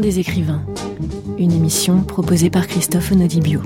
des écrivains, une émission proposée par Christophe Onodibio.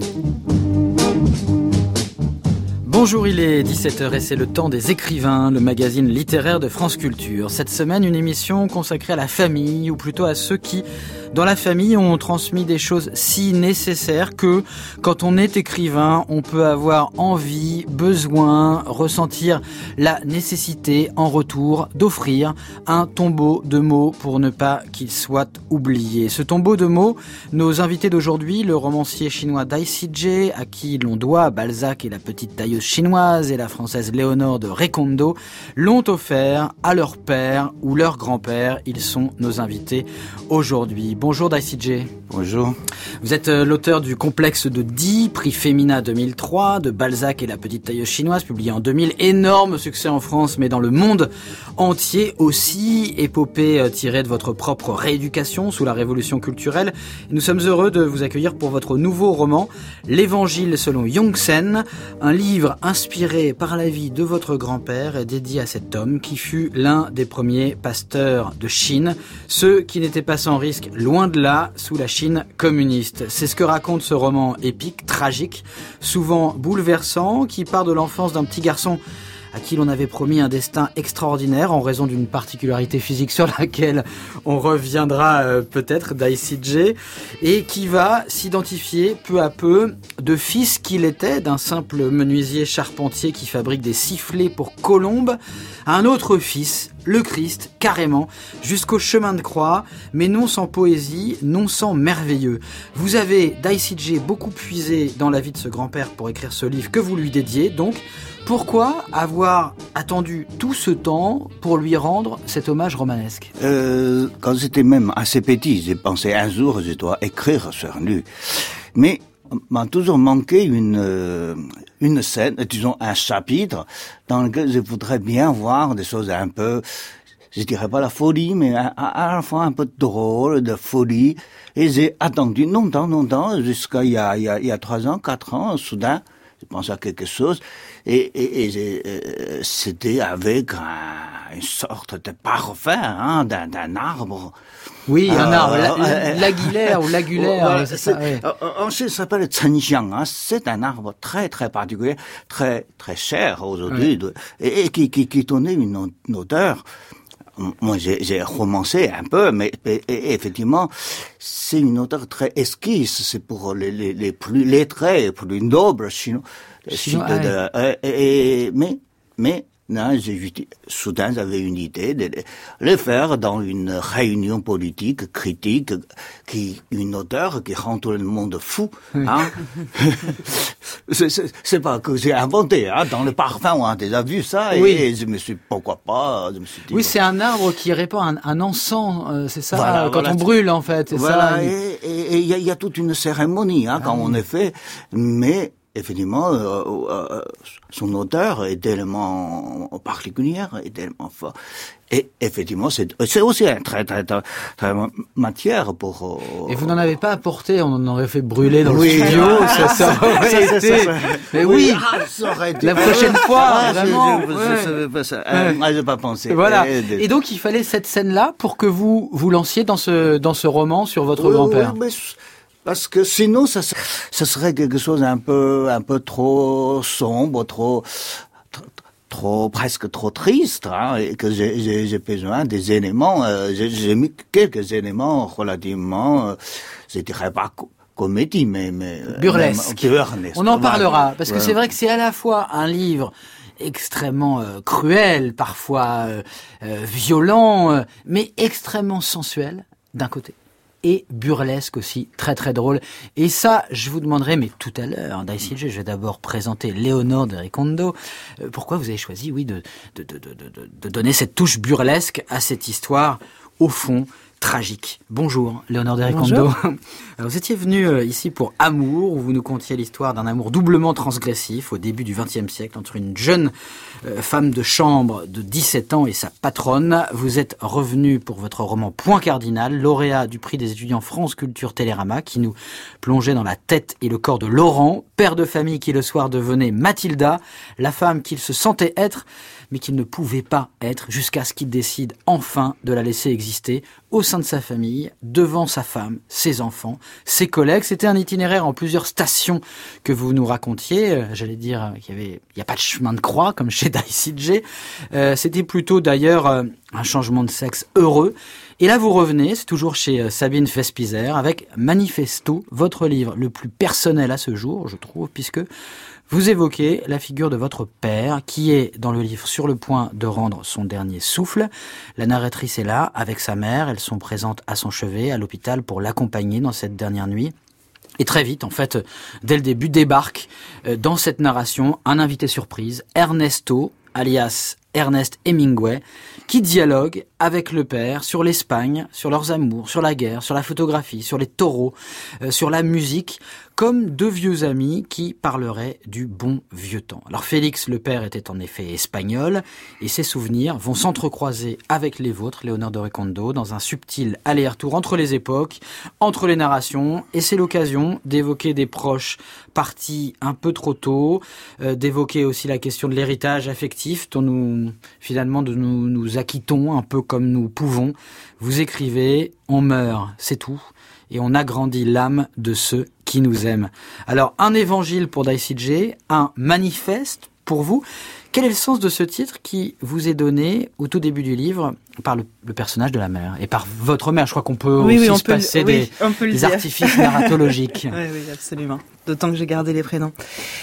Bonjour, il est 17h et c'est le temps des écrivains, le magazine littéraire de France Culture. Cette semaine, une émission consacrée à la famille, ou plutôt à ceux qui, dans la famille, ont transmis des choses si nécessaires que, quand on est écrivain, on peut avoir envie, besoin, ressentir la nécessité, en retour, d'offrir un tombeau de mots pour ne pas qu'il soit oublié. Ce tombeau de mots, nos invités d'aujourd'hui, le romancier chinois Dai Sijie, à qui l'on doit Balzac et la petite tailleuse chinoise, et la française Léonore de Recondo, l'ont offert à leur père ou leur grand-père. Ils sont nos invités aujourd'hui. Bonjour Dai Sijie. Bonjour. Vous êtes l'auteur du Complexe de Die, prix Femina 2003, de Balzac et la petite tailleuse chinoise, publié en 2000. Énorme succès en France, mais dans le monde entier aussi. Épopée tirée de votre propre rééducation sous la révolution culturelle. Et nous sommes heureux de vous accueillir pour votre nouveau roman, L'Évangile selon Yongsen, un livre inspiré par la vie de votre grand-père et dédié à cet homme qui fut l'un des premiers pasteurs de Chine, ceux qui n'étaient pas sans risque, loin de là, sous la Chine communiste. C'est ce que raconte ce roman épique, tragique, souvent bouleversant, qui part de l'enfance d'un petit garçon à qui l'on avait promis un destin extraordinaire en raison d'une particularité physique sur laquelle on reviendra peut-être, Dai Sijie, et qui va s'identifier peu à peu de fils qu'il était, d'un simple menuisier charpentier qui fabrique des sifflets pour colombes, à un autre fils, le Christ, carrément, jusqu'au chemin de croix, mais non sans poésie, non sans merveilleux. Vous avez, Dai Sijie, beaucoup puisé dans la vie de ce grand-père pour écrire ce livre que vous lui dédiez, donc. Pourquoi avoir attendu tout ce temps pour lui rendre cet hommage romanesque ? Quand j'étais même assez petit, j'ai pensé un jour je dois écrire sur lui. Mais m'a toujours manqué une scène, disons un chapitre, dans lequel je voudrais bien voir des choses un peu, je dirais pas la folie, mais à la fois un peu drôle, de folie. Et j'ai attendu longtemps, jusqu'à il y a 3 ans, 4 ans, soudain, je pense à quelque chose, et c'était avec une sorte de parfum, d'un arbre. Oui, un arbre, l'aguilaire ou l'agulaire, c'est ça. Oui. En Chine, ça s'appelle Chenxiang, c'est un arbre très très particulier, très très cher aujourd'hui, oui. et qui donnait une odeur. Moi, j'ai romancé un peu, mais et effectivement, c'est une odeur très esquisse. C'est pour les plus lettrés, plus nobles chinois. Mais non, soudain, j'avais une idée de le faire dans une réunion politique, critique, une odeur qui rend tout le monde fou, hein. C'est pas que j'ai inventé, hein. Dans le parfum, on a déjà vu ça, et oui. Je me suis dit. Oui, c'est un arbre qui répand un encens, c'est ça, voilà, quand on brûle, en fait, c'est voilà, ça. Et il y a toute une cérémonie, hein, quand on est fait, mais, effectivement, son odeur est tellement particulière, est tellement fort. Et effectivement, c'est aussi un très matière pour. Et vous n'en avez pas apporté, on en aurait fait brûler dans le studio, ça aurait été. Mais oui, ça aurait été. La prochaine fois, vraiment. J'ai pas pensé. Voilà. Et donc il fallait cette scène-là pour que vous lanciez dans ce roman sur votre grand-père. Oui, parce que sinon, ça serait quelque chose un peu trop sombre, presque trop triste, hein, et que j'ai besoin des éléments, j'ai mis quelques éléments relativement, je dirais pas comédie, mais burlesque. On en parlera, parce que c'est vrai que c'est à la fois un livre extrêmement cruel, parfois violent, mais extrêmement sensuel, d'un côté. Et burlesque aussi, très très drôle. Et ça, je vous demanderai, mais tout à l'heure, Dai Sijie, je vais d'abord présenter Léonore de Recondo. Pourquoi vous avez choisi, oui, de donner cette touche burlesque à cette histoire, au fond, tragique. Bonjour, Léonore de Recondo. Alors, vous étiez venu ici pour Amour, où vous nous contiez l'histoire d'un amour doublement transgressif au début du XXe siècle entre une jeune femme de chambre de 17 ans et sa patronne. Vous êtes revenu pour votre roman Point cardinal, lauréat du prix des étudiants France Culture Télérama, qui nous plongeait dans la tête et le corps de Laurent, père de famille qui le soir devenait Mathilda, la femme qu'il se sentait être, mais qu'il ne pouvait pas être jusqu'à ce qu'il décide enfin de la laisser exister. au sein de sa famille, devant sa femme, ses enfants, ses collègues. C'était un itinéraire en plusieurs stations que vous nous racontiez. J'allais dire qu'il y a pas de chemin de croix comme chez Daisy. C'était plutôt d'ailleurs un changement de sexe heureux. Et là, vous revenez, c'est toujours chez Sabine Vespizer, avec Manifesto, votre livre le plus personnel à ce jour, je trouve, puisque vous évoquez la figure de votre père, qui est, dans le livre, sur le point de rendre son dernier souffle. La narratrice est là, avec sa mère. Elles sont présentes à son chevet, à l'hôpital, pour l'accompagner dans cette dernière nuit. Et très vite, en fait, dès le début, débarque dans cette narration un invité surprise, Ernesto, alias Ernest Hemingway, qui dialogue avec le père sur l'Espagne, sur leurs amours, sur la guerre, sur la photographie, sur les taureaux, sur la musique, comme deux vieux amis qui parleraient du bon vieux temps. Alors Félix, le père, était en effet espagnol, et ses souvenirs vont s'entrecroiser avec les vôtres, Léonore de Recondo, dans un subtil aller-retour entre les époques, entre les narrations, et c'est l'occasion d'évoquer des proches partis un peu trop tôt, d'évoquer aussi la question de l'héritage affectif, dont nous acquittons un peu comme nous pouvons. Vous écrivez, on meurt, c'est tout, et on agrandit l'âme de ceux qui nous aiment. Alors, un évangile pour Daisy J, un manifeste pour vous. Quel est le sens de ce titre qui vous est donné au tout début du livre par le personnage de la mère et par votre mère? Je crois qu'on peut aussi se passer des artifices narratologiques. Oui, absolument. D'autant que j'ai gardé les prénoms.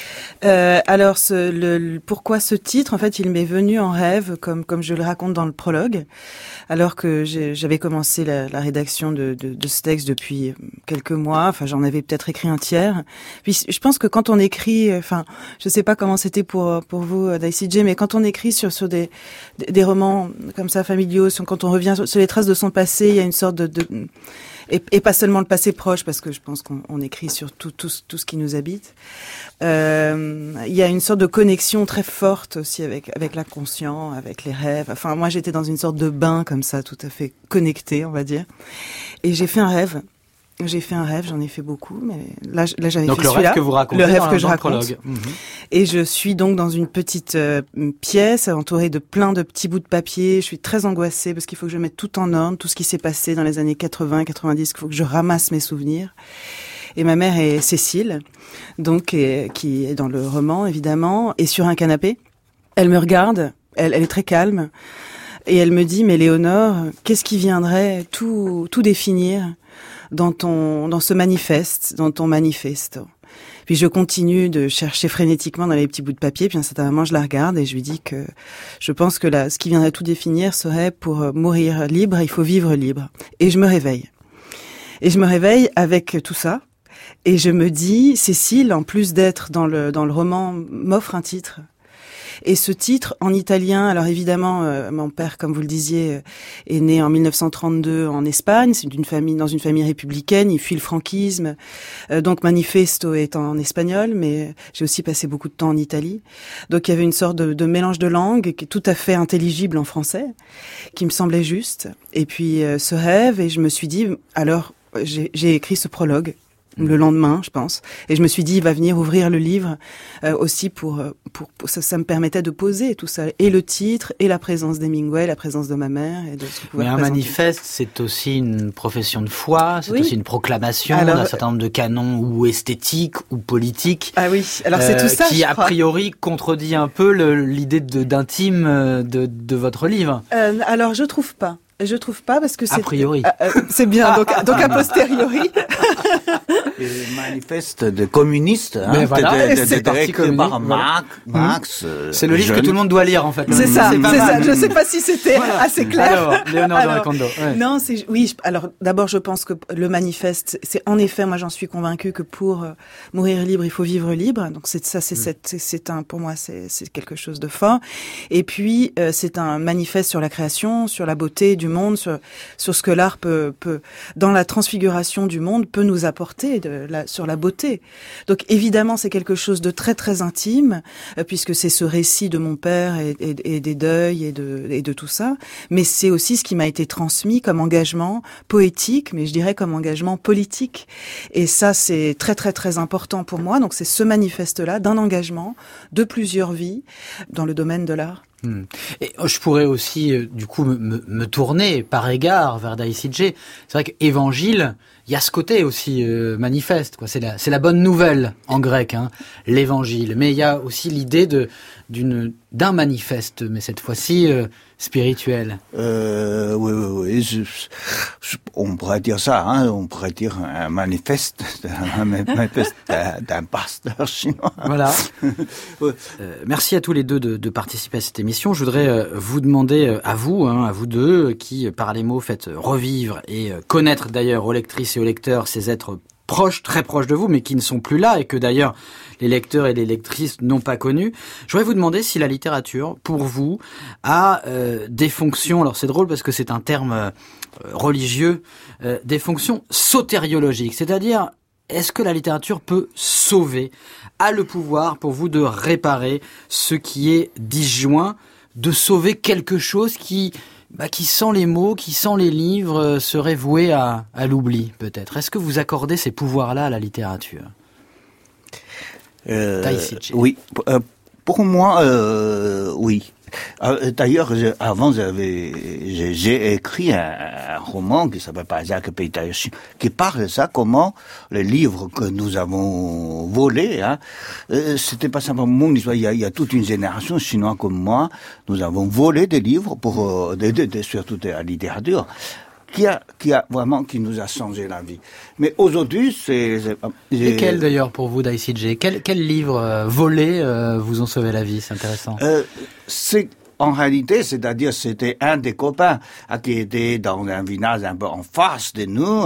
Pourquoi ce titre? En fait, il m'est venu en rêve, comme je le raconte dans le prologue, alors que j'avais commencé la rédaction de ce texte depuis quelques mois. Enfin, j'en avais peut-être écrit un tiers. Puis, je pense que quand on écrit, enfin, je sais pas comment c'était pour vous, Daisy J, mais quand on écrit sur des romans comme ça familiaux, quand on revient sur les traces de son passé, il y a une sorte et pas seulement le passé proche, parce que je pense qu'on écrit sur tout ce qui nous habite. Il y a une sorte de connexion très forte aussi avec l'inconscient, avec les rêves. Enfin, moi, j'étais dans une sorte de bain comme ça, tout à fait connecté, on va dire. Et j'ai fait un rêve, j'en ai fait beaucoup, mais là j'avais fait celui-là. Donc le rêve que vous racontez dans le prologue. Et je suis donc dans une petite pièce entourée de plein de petits bouts de papier. Je suis très angoissée parce qu'il faut que je mette tout en ordre, tout ce qui s'est passé dans les années 80, 90, il faut que je ramasse mes souvenirs. Et ma mère est Cécile, donc qui est dans le roman évidemment, et sur un canapé. Elle me regarde, elle est très calme, et elle me dit: mais Léonore, qu'est-ce qui viendrait tout définir dans ce manifeste, dans ton manifesto? Puis je continue de chercher frénétiquement dans les petits bouts de papier, puis à un certain moment je la regarde et je lui dis que je pense que ce qui viendrait tout définir serait: pour mourir libre, il faut vivre libre. Et je me réveille. Et je me réveille avec tout ça. Et je me dis, Cécile, en plus d'être dans le roman, m'offre un titre. Et ce titre, en italien, alors évidemment, mon père, comme vous le disiez, est né en 1932 en Espagne. C'est dans une famille républicaine. Il fuit le franquisme. Donc Manifesto est en espagnol, mais j'ai aussi passé beaucoup de temps en Italie. Donc il y avait une sorte de mélange de langues qui est tout à fait intelligible en français, qui me semblait juste. Et puis ce rêve, et je me suis dit, alors j'ai écrit ce prologue le lendemain, je pense. Et je me suis dit, il va venir ouvrir le livre aussi pour ça me permettait de poser tout ça. Et le titre, et la présence d'Hemingway, la présence de ma mère. Et de ce que Mais un manifeste, c'est aussi une profession de foi, c'est aussi une proclamation d'un certain nombre de canons ou esthétiques ou politiques. Ah oui, alors c'est tout ça, qui a priori contredit un peu l'idée d'intime de votre livre. Alors je trouve pas parce que c'est a priori. C'est bien, donc a posteriori. Le manifeste de communistes, mais voilà, c'est directement par Marx. C'est le livre que tout le monde doit lire en fait. C'est ça. Je sais pas si c'était assez clair. Alors, Léonore de Recondo. Ouais. Non, alors d'abord je pense que le manifeste, c'est en effet, moi j'en suis convaincue que pour mourir libre, il faut vivre libre. Donc pour moi c'est quelque chose de fort. Et puis c'est un manifeste sur la création, sur la beauté du monde, sur ce que l'art peut dans la transfiguration du monde peut nous apporter sur la beauté. Donc évidemment c'est quelque chose de très très intime puisque c'est ce récit de mon père et des deuils et de tout ça, mais c'est aussi ce qui m'a été transmis comme engagement poétique, mais je dirais comme engagement politique. Et ça c'est très très très important pour moi. Donc c'est ce manifeste-là d'un engagement de plusieurs vies dans le domaine de l'art. Et je pourrais aussi, du coup, me tourner par égard vers Dai Si-je. C'est vrai qu'évangile, il y a ce côté aussi manifeste, quoi. C'est la bonne nouvelle en grec, hein, l'évangile. Mais il y a aussi l'idée d'un manifeste, mais cette fois-ci spirituel. Oui. On pourrait dire ça, hein. On pourrait dire un manifeste d'un pasteur chinois. Voilà. Merci à tous les deux de participer à cette émission. Je voudrais vous demander à vous deux, qui par les mots faites revivre et connaître d'ailleurs aux lectrices et aux lecteurs ces êtres proches, très proches de vous, mais qui ne sont plus là et que d'ailleurs les lecteurs et les lectrices n'ont pas connu. Je voudrais vous demander si la littérature, pour vous, a des fonctions, alors c'est drôle parce que c'est un terme religieux, des fonctions sotériologiques, c'est-à-dire est-ce que la littérature peut sauver, a le pouvoir pour vous de réparer ce qui est disjoint, de sauver quelque chose qui sans les mots, qui sans les livres, serait voué à l'oubli, peut-être. Est-ce que vous accordez ces pouvoirs-là à la littérature ? Dai Si-je. Oui, pour moi, oui. D'ailleurs, avant, j'ai écrit un roman qui s'appelle Balzac et Pays Taïyoshi, qui parle de ça, comment les livres que nous avons volés, c'était pas simplement mon histoire, il y a toute une génération chinoise comme moi, nous avons volé des livres pour, surtout de la littérature, qui nous a changé la vie. Mais aujourd'hui, Lesquels d'ailleurs pour vous, Dai Si-je ? Quels livres volés vous ont sauvé la vie ? C'est intéressant. En réalité, c'est-à-dire, c'était un des copains qui était dans un village un peu en face de nous.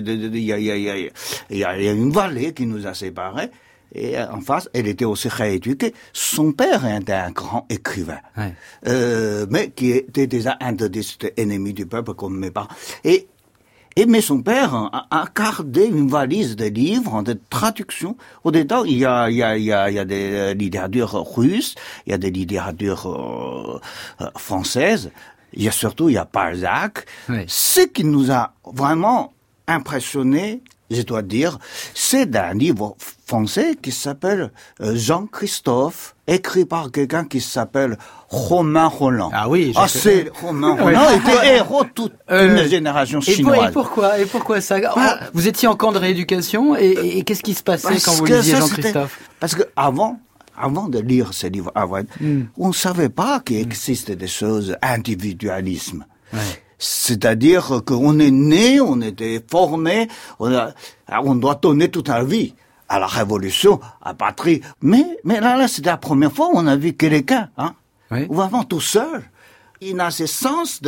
Il y a une vallée qui nous a séparés. Et en face, elle était aussi rééduquée. Son père était un grand écrivain, mais qui était déjà un des ennemis du peuple comme mes parents. Mais son père a gardé une valise de livres, de traductions. Au dedans, il y a des littératures russes, il y a des littératures françaises, il y a Balzac. Oui. Ce qui nous a vraiment impressionné, je dois dire, c'est un livre français qui s'appelle Jean-Christophe, écrit par quelqu'un qui s'appelle Romain Rolland. Ah oui, c'est Romain Rolland était héros toute une génération chinoise. Et pourquoi ça ? Vous étiez en camp de rééducation et qu'est-ce qui se passait quand vous lisiez Jean-Christophe ? Parce que avant de lire ces livres, on ne savait pas qu'il existait des choses individualisme. Ouais. C'est-à-dire qu'on est né, on était formé, on doit donner toute la vie à la révolution, à la patrie. Mais là, c'était la première fois où on a vu quelqu'un, vraiment tout seul. Il a ses sens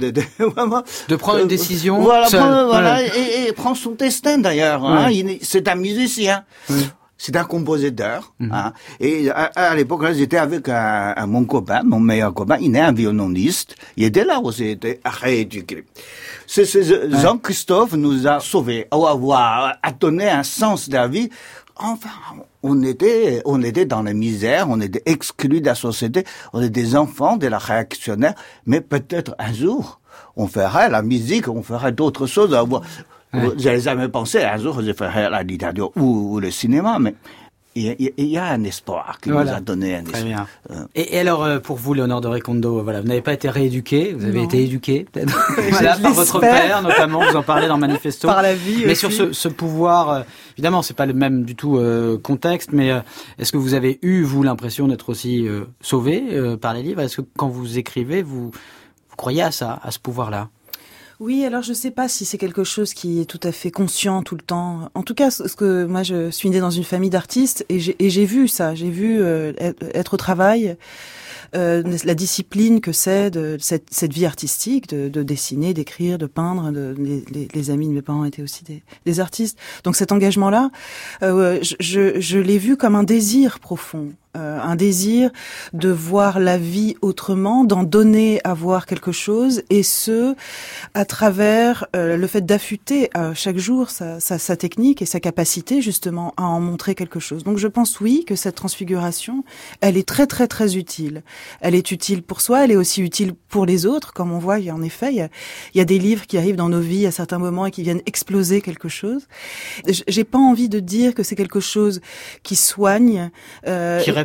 de prendre une décision seul. Et prendre son destin d'ailleurs. C'est un musicien. Oui. C'est un compositeur. Et à l'époque, là, j'étais avec mon copain, mon meilleur copain. Il est un violoniste. Il était là aussi, il était rééduqué. Jean-Christophe nous a sauvés, a donné un sens de la vie. Enfin, on était dans la misère, on était exclus de la société, on était des enfants de la réactionnaire. Mais peut-être un jour, on ferait la musique, on ferait d'autres choses. J'avais jamais pensé, un jour, je ferais la littérature ou le cinéma, mais il y a un espoir qui nous a donné un espoir. Très bien. Et alors, pour vous, Léonore de Recondo, vous n'avez pas été rééduqué, vous avez été éduqué, peut-être par votre père, notamment, vous en parlez dans Manifesto. Par la vie mais aussi. Sur ce pouvoir, évidemment, c'est pas le même du tout contexte, mais est-ce que vous avez eu, vous, l'impression d'être aussi sauvé par les livres ? Est-ce que quand vous écrivez, vous croyez à ça, à ce pouvoir-là ? Oui, alors je sais pas si c'est quelque chose qui est tout à fait conscient tout le temps. En tout cas, moi je suis née dans une famille d'artistes et j'ai vu ça, j'ai vu être au travail, la discipline que c'est de cette vie artistique, de dessiner, d'écrire, de peindre. Les amis de mes parents étaient aussi des artistes. Donc cet engagement-là, je l'ai vu comme un désir profond. Un désir de voir la vie autrement, d'en donner à voir quelque chose, et ce, à travers le fait d'affûter chaque jour sa technique et sa capacité justement à en montrer quelque chose. Donc je pense oui que cette transfiguration, elle est très très très utile. Elle est utile pour soi, elle est aussi utile pour les autres, comme on voit, en effet, il y a des livres qui arrivent dans nos vies à certains moments et qui viennent exploser quelque chose. J'ai pas envie de dire que c'est quelque chose qui soigne, qui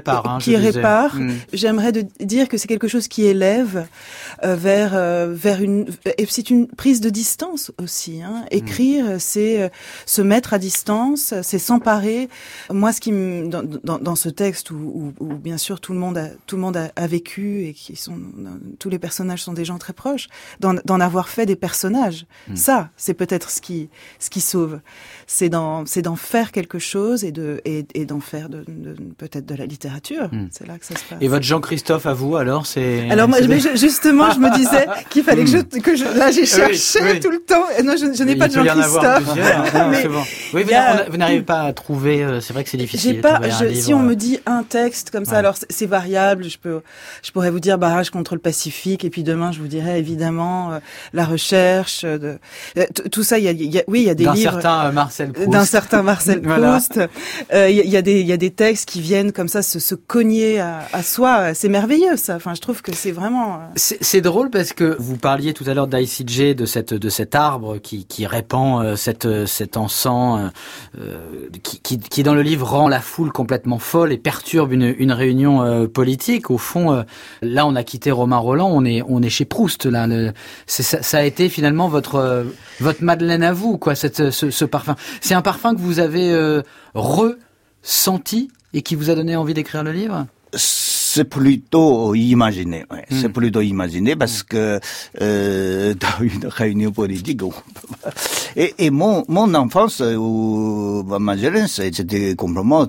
répare. Hein, qui répare. J'aimerais dire que c'est quelque chose qui élève vers une. Et c'est une prise de distance aussi. Hein. Écrire, c'est se mettre à distance, c'est s'emparer. Moi, ce qui me dans ce texte où bien sûr tout le monde a vécu et qui sont tous les personnages sont des gens très proches, d'en avoir fait des personnages. Ça, c'est peut-être ce qui sauve. C'est d'en faire quelque chose et d'en faire peut-être de la littérature. C'est là que ça se passe. Et votre Jean-Christophe à vous, alors, c'est... Alors moi, justement, je me disais qu'il fallait là, j'ai cherché tout le temps. Et non, je n'ai pas de Jean-Christophe. C'est bon. Oui, vous n'arrivez pas à trouver, c'est vrai que c'est difficile. Si on me dit un texte comme ça, alors c'est variable, je pourrais vous dire Barrage contre le Pacifique, et puis demain, je vous dirais évidemment La Recherche, tout ça, il y a des livres. D'un certain Marcel Proust. Il y a des textes qui viennent comme ça se cogner à soi. C'est merveilleux, ça. Enfin, je trouve que c'est vraiment. C'est drôle parce que vous parliez tout à l'heure d'ICJ, de cet arbre qui répand cet encens, qui dans le livre rend la foule complètement folle et perturbe une réunion politique. Au fond, là, on a quitté Romain Rolland, on est chez Proust. Là, ça a été finalement votre Madeleine à vous, quoi. Ce parfum. C'est un parfum que vous avez ressenti et qui vous a donné envie d'écrire le livre? C'est plutôt imaginé, ouais. C'est plutôt imaginé parce que dans une réunion politique, et mon enfance ou ma jeunesse, c'était complètement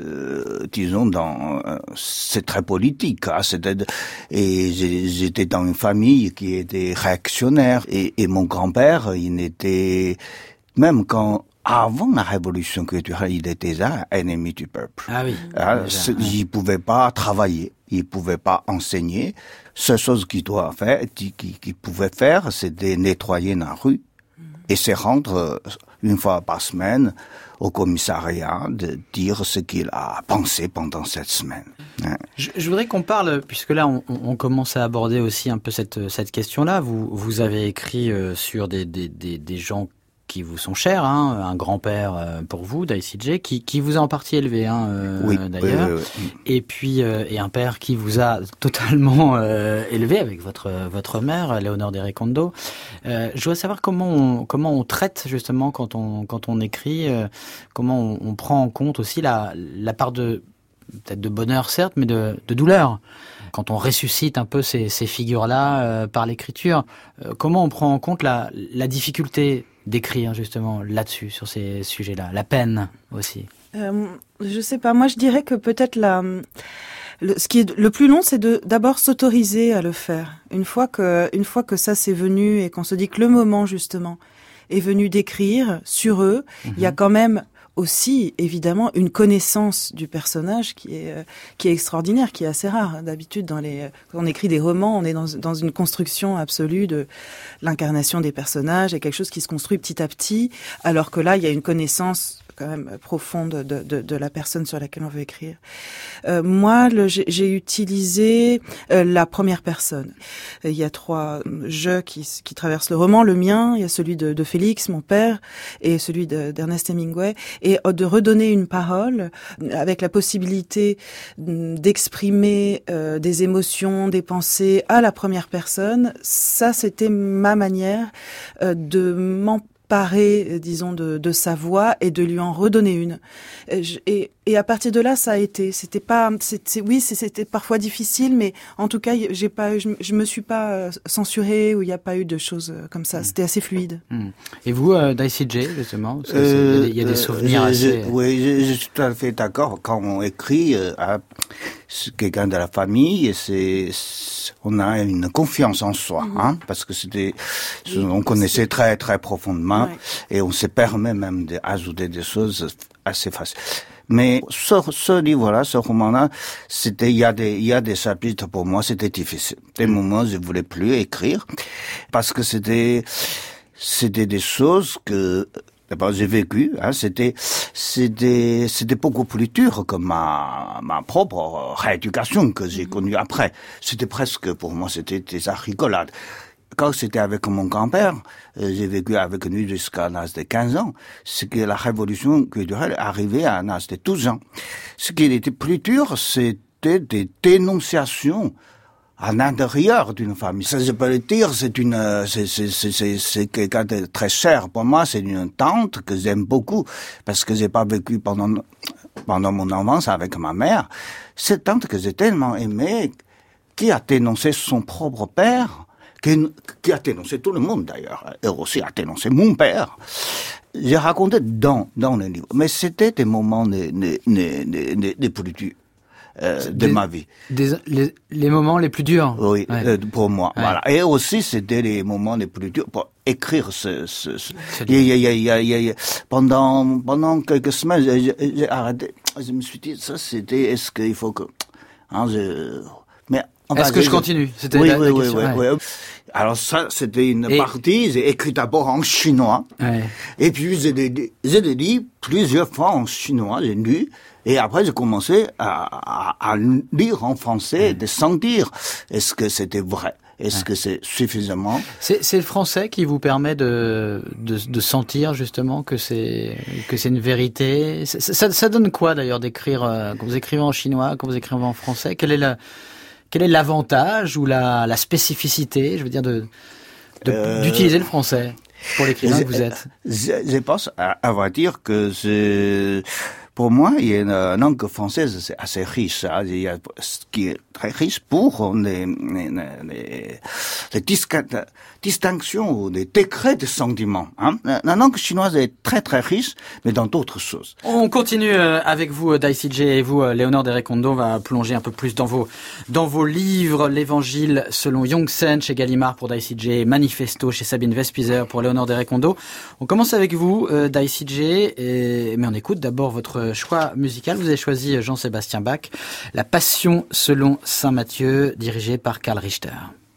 c'est très politique. Hein, et j'étais dans une famille qui était réactionnaire et mon grand-père, il était même avant la révolution culturelle, il était un ennemi du peuple. Ah oui. Il pouvait pas travailler, il pouvait pas enseigner. Seule chose qu'il pouvait faire, c'était nettoyer la rue et se rendre une fois par semaine au commissariat de dire ce qu'il a pensé pendant cette semaine. Je voudrais qu'on parle, puisque là on commence à aborder aussi un peu cette question-là. Vous avez écrit sur des gens qui vous sont chers, hein, un grand-père pour vous, d'ICJ, qui vous a en partie élevé, d'ailleurs, et puis et un père qui vous a totalement élevé avec votre mère, Léonore de Recondo. Je voudrais savoir comment on traite justement quand on écrit, comment on prend en compte aussi la part peut-être de bonheur certes, mais de douleur. Quand on ressuscite un peu ces figures-là par l'écriture, comment on prend en compte la difficulté d'écrire justement là-dessus, sur ces sujets-là, la peine aussi? Je sais pas, moi je dirais que peut-être ce qui est le plus long, c'est d'abord s'autoriser à le faire. Une fois que ça c'est venu et qu'on se dit que le moment justement est venu d'écrire sur eux, il y a quand même aussi, évidemment, une connaissance du personnage qui est extraordinaire, qui est assez rare. D'habitude, quand on écrit des romans, on est dans une construction absolue de l'incarnation des personnages et quelque chose qui se construit petit à petit, alors que là, il y a une connaissance quand même profonde de la personne sur laquelle on veut écrire. Moi, j'ai utilisé la première personne. Il y a 3 jeux qui traversent le roman. Le mien, il y a celui de Félix, mon père, et celui d'Ernest Hemingway. Et de redonner une parole avec la possibilité d'exprimer des émotions, des pensées à la première personne, ça, c'était ma manière de m'emparer, disons, de sa voix et de lui en redonner une. Et à partir de là, ça a été. C'était parfois difficile, mais en tout cas, je me suis pas censurée ou il n'y a pas eu de choses comme ça. C'était assez fluide. Et vous, d'ICJ, justement, il y a des souvenirs assez. Oui, je suis tout à fait d'accord. Quand on écrit à quelqu'un de la famille, on a une confiance en soi, hein, parce que on connaissait très très profondément, et on se permet même d'ajouter des choses assez faciles. Mais ce livre-là, ce roman-là, il y a des chapitres pour moi, c'était difficile. Des moments, je voulais plus écrire parce que c'était des choses que d'abord j'ai vécu. Hein, c'était beaucoup plus dur que ma propre rééducation que j'ai connue après. C'était presque pour moi, c'était des rigolades. Quand c'était avec mon grand-père, j'ai vécu avec lui jusqu'à l'âge de 15 ans. C'est que la révolution culturelle arrivait à l'âge de 12 ans. Ce qui était plus dur, c'était c'était des dénonciations à l'intérieur d'une famille. Ça, je peux le dire, c'est quelqu'un de très cher pour moi. C'est une tante que j'aime beaucoup parce que j'ai pas vécu pendant mon enfance avec ma mère. Cette tante que j'ai tellement aimée, qui a dénoncé son propre père, qui a dénoncé tout le monde d'ailleurs, et aussi a dénoncé mon père. J'ai raconté dans le livre, mais c'était des moments des plus durs. De ma vie. Les moments les plus durs. Oui, ouais. Pour moi. Ouais. Voilà. Et aussi, c'était les moments les plus durs pour écrire pendant quelques semaines, j'ai arrêté. Je me suis dit, ça, c'était, est-ce qu'il faut que, mais, est-ce que je continue? C'était oui, la oui, question. Oui. Alors ça, c'était une partie, j'ai écrit d'abord en chinois. Ouais. Et puis, j'ai lu plusieurs fois en chinois, j'ai lu. Et après, j'ai commencé à lire en français, de sentir est-ce que c'était vrai, est-ce que c'est suffisamment. C'est le français qui vous permet de sentir justement que c'est une vérité. Ça donne quoi d'ailleurs d'écrire quand vous écrivez en chinois, quand vous écrivez en français? Quel est l'avantage ou la spécificité, je veux dire, d'utiliser le français pour l'écrivain que vous êtes? Je pense à vrai dire que pour moi, il y a une langue française, c'est assez riche. Hein. Il y a ce qui est très riche pour les distinctions ou les décrets de sentiments. Hein. La langue chinoise est très très riche, mais dans d'autres choses. On continue avec vous, Dai CJ, et vous, Léonore de Recondo. On va plonger un peu plus dans vos livres. L'Évangile selon Yongsen chez Gallimard pour Dai CJ, Manifesto chez Sabine Vespizer pour Léonore de Recondo. On commence avec vous, Dai CJ, mais on écoute d'abord votre choix musical. Vous avez choisi Jean-Sébastien Bach, La Passion selon Saint Matthieu, dirigé par Karl Richter.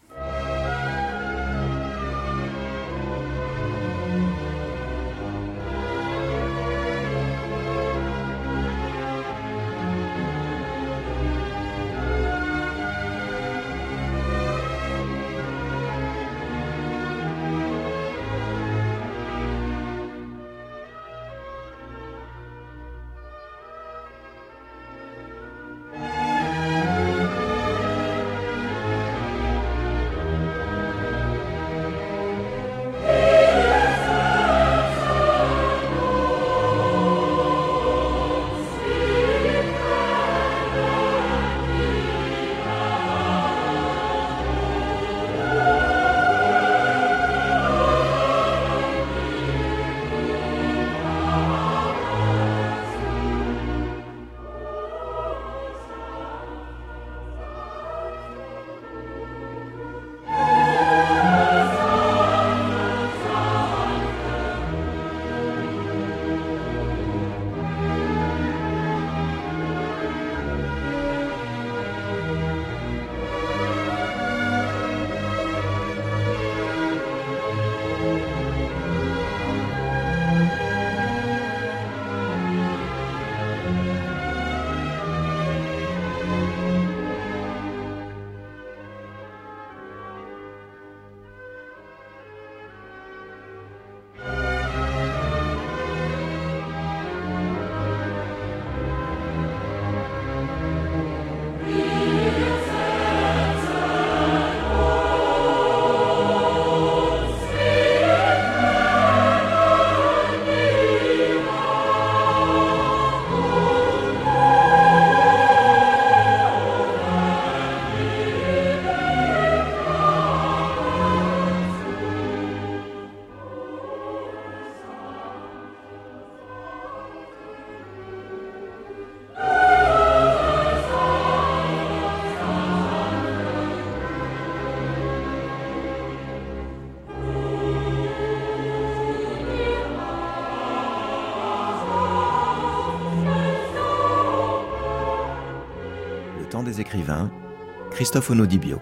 Des écrivains, Christophe Onodibio.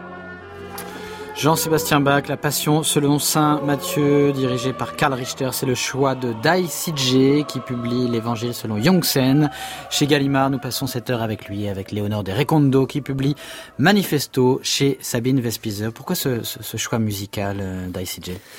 Jean-Sébastien Bach, La Passion selon Saint Matthieu, dirigé par Karl Richter. C'est le choix de Dai CJ qui publie l'Évangile selon Yongsen. Chez Gallimard, nous passons cette heure avec lui, avec Léonore de Recondo qui publie Manifesto chez Sabine Vespizer. Pourquoi ce choix musical, Dai CJ?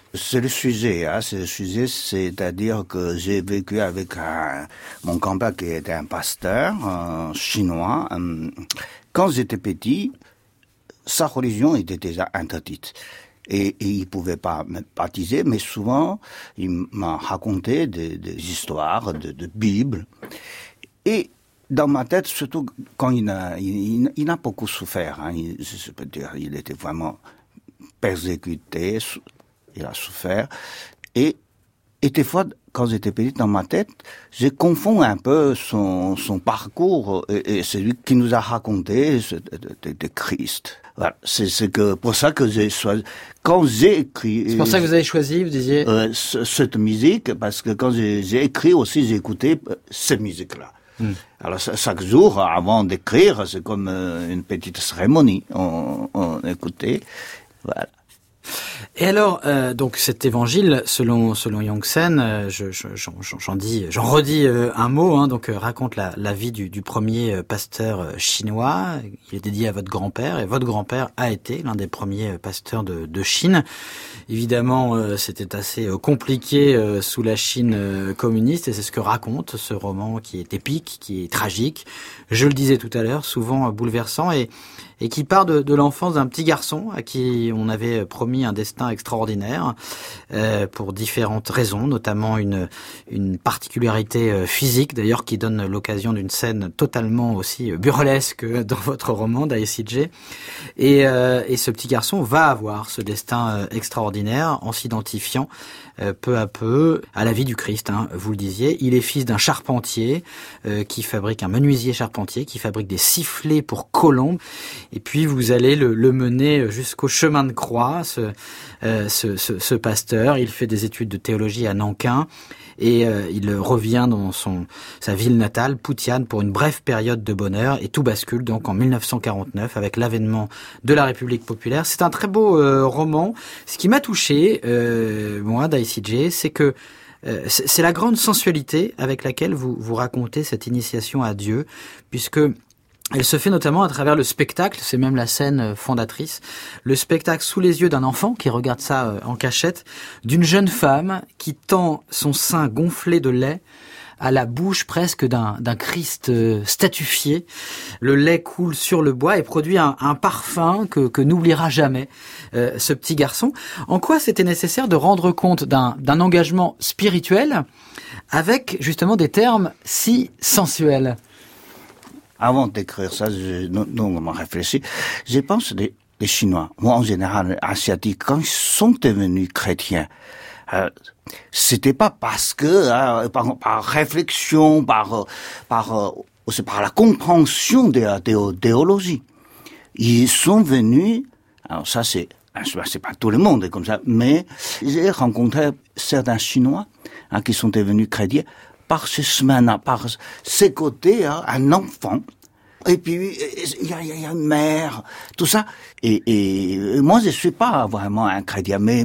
C'est le sujet, c'est-à-dire que j'ai vécu avec mon grand-père qui était un pasteur chinois. Quand j'étais petit, sa religion était déjà interdite. Et il pouvait pas me baptiser, mais souvent, il m'a raconté des histoires de Bible. Et dans ma tête, surtout quand il a beaucoup souffert, je peux dire, il était vraiment persécuté, il a souffert. Et des fois, quand j'étais petit, dans ma tête, je confonds un peu son parcours et celui qui nous a raconté de Christ. Voilà, c'est pour ça que j'ai choisi. Quand j'ai écrit, c'est pour ça que vous avez choisi, vous disiez, cette musique, parce que quand j'ai écrit aussi, j'ai écouté cette musique-là. Alors chaque jour, avant d'écrire, c'est comme une petite cérémonie. On écoutait, voilà. Et alors, donc cet évangile, selon Yongsen, j'en redis un mot, donc raconte la vie du premier pasteur chinois. Il est dédié à votre grand-père, et votre grand-père a été l'un des premiers pasteurs de Chine. Évidemment, c'était assez compliqué sous la Chine communiste, et c'est ce que raconte ce roman qui est épique, qui est tragique. Je le disais tout à l'heure, souvent bouleversant, et qui part de l'enfance d'un petit garçon à qui on avait promis un destin extraordinaire pour différentes raisons, notamment une particularité physique d'ailleurs qui donne l'occasion d'une scène totalement aussi burlesque dans votre roman d'A.I.C.J. Et ce petit garçon va avoir ce destin extraordinaire en s'identifiant peu à peu à la vie du Christ, vous le disiez. Il est fils d'un charpentier qui fabrique, un menuisier charpentier qui fabrique des sifflets pour colombes. Et puis vous allez le mener jusqu'au chemin de croix, ce pasteur. Il fait des études de théologie à Nankin et il revient dans sa ville natale, Putian, pour une brève période de bonheur, et tout bascule donc en 1949 avec l'avènement de la République populaire. C'est un très beau roman. Ce qui m'a touché, moi, d'A.I.C.J., c'est que c'est la grande sensualité avec laquelle vous racontez cette initiation à Dieu, puisque elle se fait notamment à travers le spectacle, c'est même la scène fondatrice, le spectacle sous les yeux d'un enfant qui regarde ça en cachette, d'une jeune femme qui tend son sein gonflé de lait à la bouche presque d'un Christ statufié. Le lait coule sur le bois et produit un parfum que n'oubliera jamais ce petit garçon. En quoi c'était nécessaire de rendre compte d'un engagement spirituel avec justement des termes si sensuels? Avant d'écrire ça, j'ai longuement réfléchi. Je pense les Chinois, moi en général asiatiques, quand ils sont devenus chrétiens, c'était pas parce que par réflexion, par la compréhension de la théologie. Ils sont venus. Alors ça c'est pas tout le monde comme ça, mais j'ai rencontré certains Chinois qui sont devenus chrétiens par ce chemin-là, par ces côtés, un enfant. Et puis, il y a une mère, tout ça. Et moi, je suis pas vraiment un chrétien, mais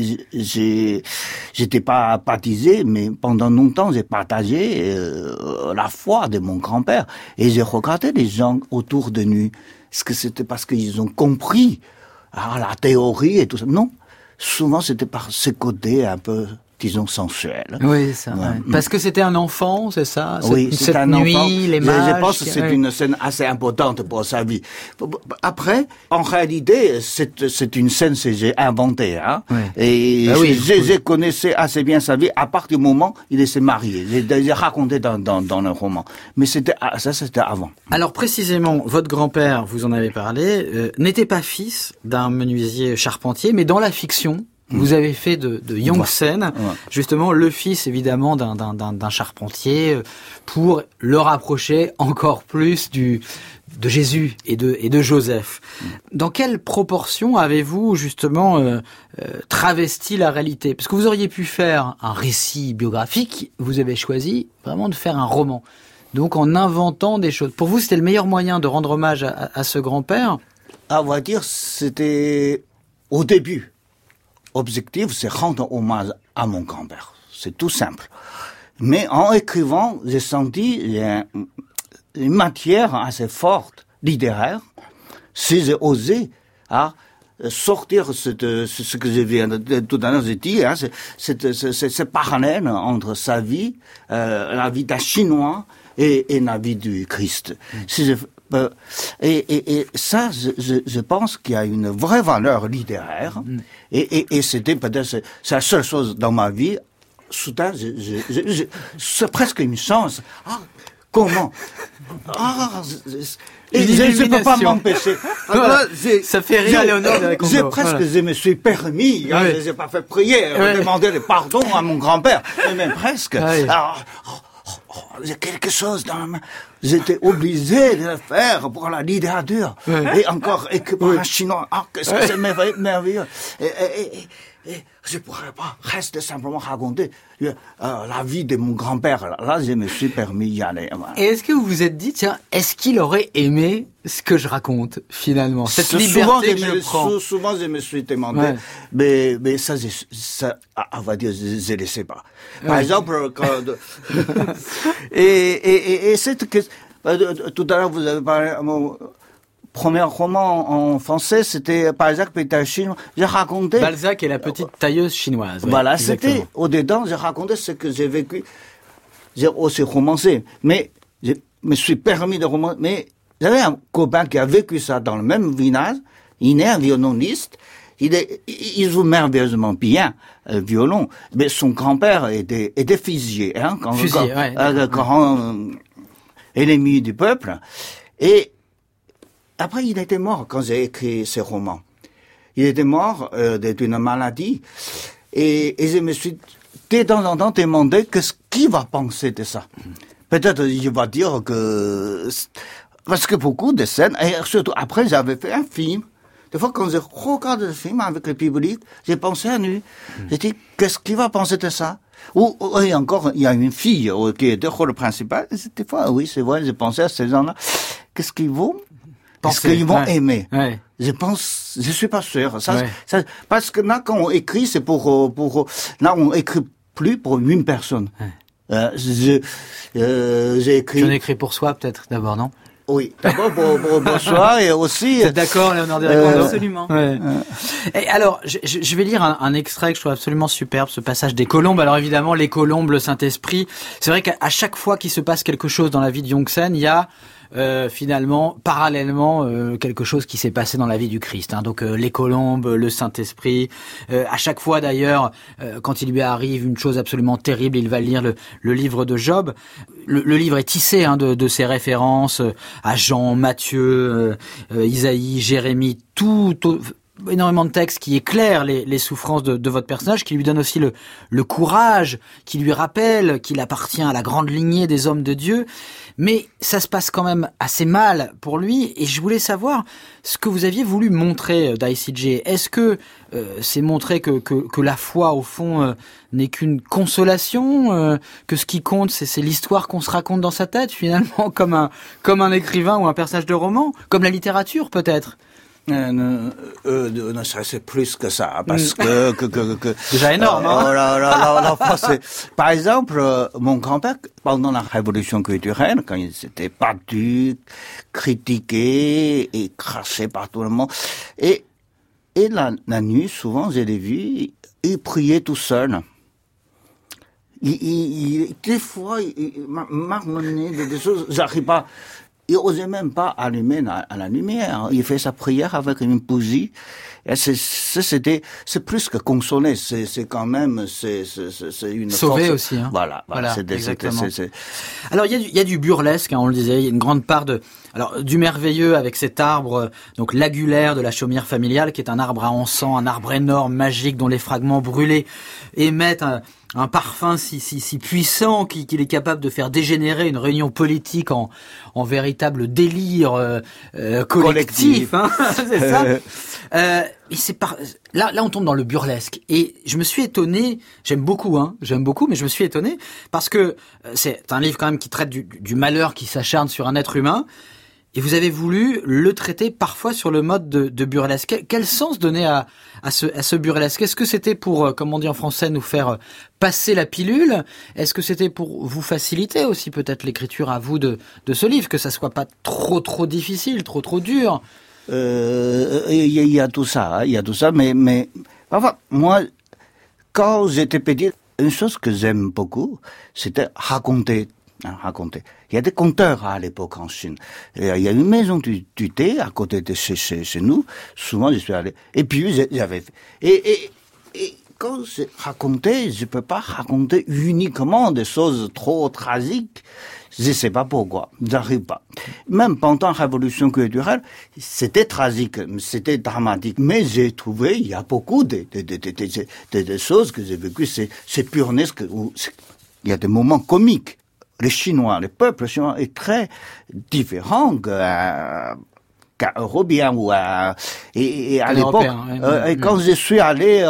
j'étais pas baptisé, mais pendant longtemps, j'ai partagé la foi de mon grand-père. Et j'ai regardé les gens autour de nous. Est-ce que c'était parce qu'ils ont compris la théorie et tout ça? Non. Souvent, c'était par ce côté un peu, disons, sensuel. Oui, c'est ça. Ouais. Parce que c'était un enfant, c'est ça? Oui, c'est un nuit, enfant. Les mages. Je pense que c'est une scène assez importante pour sa vie. Après, en réalité, c'est une scène que j'ai inventée, Oui. Et je connaissais assez bien sa vie à partir du moment où il s'est marié. J'ai déjà raconté dans le roman. Mais c'était avant. Alors précisément, votre grand-père, vous en avez parlé, n'était pas fils d'un menuisier charpentier, mais dans la fiction, vous avez fait de Yongsen, justement, le fils, évidemment, d'un charpentier, pour le rapprocher encore plus de Jésus et de Joseph. Dans quelle proportion avez-vous, justement, travesti la réalité? Parce que vous auriez pu faire un récit biographique, vous avez choisi vraiment de faire un roman. Donc, en inventant des choses. Pour vous, c'était le meilleur moyen de rendre hommage à ce grand-père? À vrai dire, c'était au début. Objectif, c'est rendre hommage à mon grand-père. C'est tout simple. Mais en écrivant, j'ai senti une matière assez forte, littéraire. Si j'ai osé sortir ce que je viens de tout à l'heure de dire, hein, c'est parallèle entre sa vie, la vie d'un Chinois et la vie du Christ. Et ça, je pense qu'il y a une vraie valeur littéraire. Et c'était peut-être c'est la seule chose dans ma vie. Soudain, c'est presque une chance. Ah, comment? Et je ne peux pas m'empêcher. Voilà. Ça fait rire Léonard. Je me suis permis, je n'ai pas fait prière, demander pardon à mon grand-père, mais presque. Alors, il y a quelque chose dans la main. J'étais obligé de le faire pour la littérature. Et encore, écrit par un Chinois. Ah, qu'est-ce que c'est merveilleux. Et je pourrais pas rester simplement raconter la vie de mon grand-père. Là, je me suis permis d'y aller. Et est-ce que vous vous êtes dit, tiens, est-ce qu'il aurait aimé ce que je raconte, finalement? Cette liberté que je prends. Souvent, je me suis demandé, mais ça, on va dire, je ne sais pas. Par exemple, quand, et c'est que, tout à l'heure, vous avez parlé, mon premier roman en français, c'était Balzac et la Chine. J'ai raconté. Balzac et la petite tailleuse chinoise. Voilà, c'était, au-dedans, j'ai raconté ce que j'ai vécu. J'ai aussi romancé. Mais, je me suis permis de romancer. Mais, j'avais un copain qui a vécu ça dans le même village. Il est un violoniste. Il joue merveilleusement bien, violon. Mais son grand-père était fusillé, hein, grand ennemi du peuple. Et, après, il était mort quand j'ai écrit ces romans. Il était mort d'une maladie. Et je me suis de temps en temps demandé qu'est-ce qu'il va penser de ça. Peut-être il va dire que... Parce que beaucoup de scènes... Et surtout, après, j'avais fait un film. Des fois, quand je regarde le film avec le public, j'ai pensé à lui. J'ai dit, qu'est-ce qu'il va penser de ça? Ou et encore, il y a une fille qui était le rôle principal. Des fois, oui, c'est vrai, j'ai pensé à ces gens-là. Qu'est-ce qu'ils vont... Parce qu'ils vont aimer. Je pense, je suis pas sûr. Ça, parce que là, quand on écrit, c'est là, on écrit plus pour une personne. J'ai écrit. J'en écris pour soi, peut-être, d'abord, non? Oui, d'abord pour soi et aussi. C'est d'accord, Léonard Desracondot. Absolument. Et alors, je vais lire un extrait que je trouve absolument superbe, ce passage des Colombes. Alors évidemment, les Colombes, le Saint-Esprit. C'est vrai qu'à chaque fois qu'il se passe quelque chose dans la vie de Yongsen, il y a finalement, parallèlement, quelque chose qui s'est passé dans la vie du Christ. Hein. Donc les Colombes, le Saint-Esprit. À chaque fois d'ailleurs, quand il lui arrive une chose absolument terrible, il va lire le livre de Job. Le livre est tissé de ses références à Jean, Matthieu, Isaïe, Jérémie, énormément de textes qui éclairent les souffrances de votre personnage, qui lui donnent aussi le courage, qui lui rappelle qu'il appartient à la grande lignée des hommes de Dieu. Mais ça se passe quand même assez mal pour lui, et je voulais savoir ce que vous aviez voulu montrer d'ICJ. Est-ce que c'est montrer que la foi, au fond, n'est qu'une consolation, que ce qui compte, c'est l'histoire qu'on se raconte dans sa tête, finalement, comme un écrivain ou un personnage de roman, comme la littérature, peut-être? C'est plus que ça, parce que déjà énorme, par exemple, mon grand-père, pendant la Révolution culturelle, quand il s'était battu, critiqué et craché par tout le monde, et la nuit, souvent, je l'ai vu, il priait tout seul. Des fois, il marmonnait des choses, j'arrive pas. Il osait même pas allumer à la lumière. Il fait sa prière avec une bougie. Et c'est plus que consoler. C'est quand même, c'est une sauver force. aussi, hein. Voilà. Exactement. Alors, il y a du burlesque, hein, on le disait. Il y a une grande part du merveilleux avec cet arbre, donc l'agulaire de la chaumière familiale, qui est un arbre à encens, un arbre énorme, magique, dont les fragments brûlés émettent un parfum si puissant qu'il est capable de faire dégénérer une réunion politique en véritable délire collectif. Hein, c'est ça. Et là on tombe dans le burlesque. Et je me suis étonné. J'aime beaucoup, mais je me suis étonné parce que c'est un livre quand même qui traite du malheur qui s'acharne sur un être humain. Et vous avez voulu le traiter parfois sur le mode de burlesque. Quel sens donner à ce burlesque? Est-ce que c'était pour, comme on dit en français, nous faire passer la pilule? Est-ce que c'était pour vous faciliter aussi peut-être l'écriture à vous de ce livre, que ça soit pas trop difficile, trop dur? Il y a tout ça, mais enfin, moi, quand j'étais petit, une chose que j'aime beaucoup, c'était raconter. Il y a des conteurs à l'époque en Chine. Il y a une maison du thé à côté de chez nous. Souvent, je suis allé. Et puis, j'avais fait. Et quand je racontais, je peux pas raconter uniquement des choses trop tragiques. Je sais pas pourquoi. J'arrive pas. Même pendant la révolution culturelle, c'était tragique, c'était dramatique. Mais j'ai trouvé, il y a beaucoup de choses que j'ai vécues, c'est purnesque. Il y a des moments comiques. Les Chinois, le peuple chinois est très différent qu'un Européen et à l'époque. Et quand je suis allé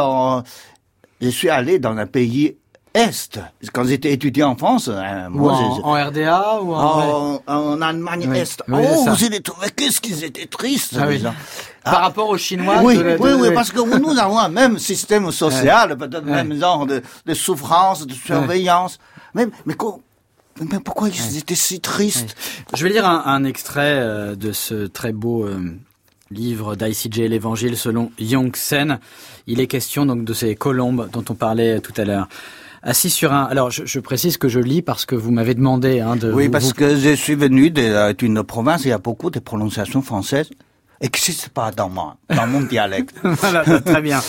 dans un pays Est. Quand j'étais étudiant en France, moi, en RDA ou en Allemagne Est. Oui, j'ai trouvé qu'est-ce qu'ils étaient tristes, les gens. Par rapport aux Chinois. Oui, parce que nous avons un même système social, peut-être même genre de souffrance, de surveillance. Mais pourquoi ils étaient si tristes? Je vais lire un extrait de ce très beau livre d'ICJ, l'Évangile selon Yongsen. Il est question donc de ces colombes dont on parlait tout à l'heure. Assis sur un... Alors, je précise que je lis parce que vous m'avez demandé de... Oui, parce que je suis venu d'une province, il y a beaucoup de prononciations françaises et qui n'existent pas dans mon dialecte. Voilà, très bien.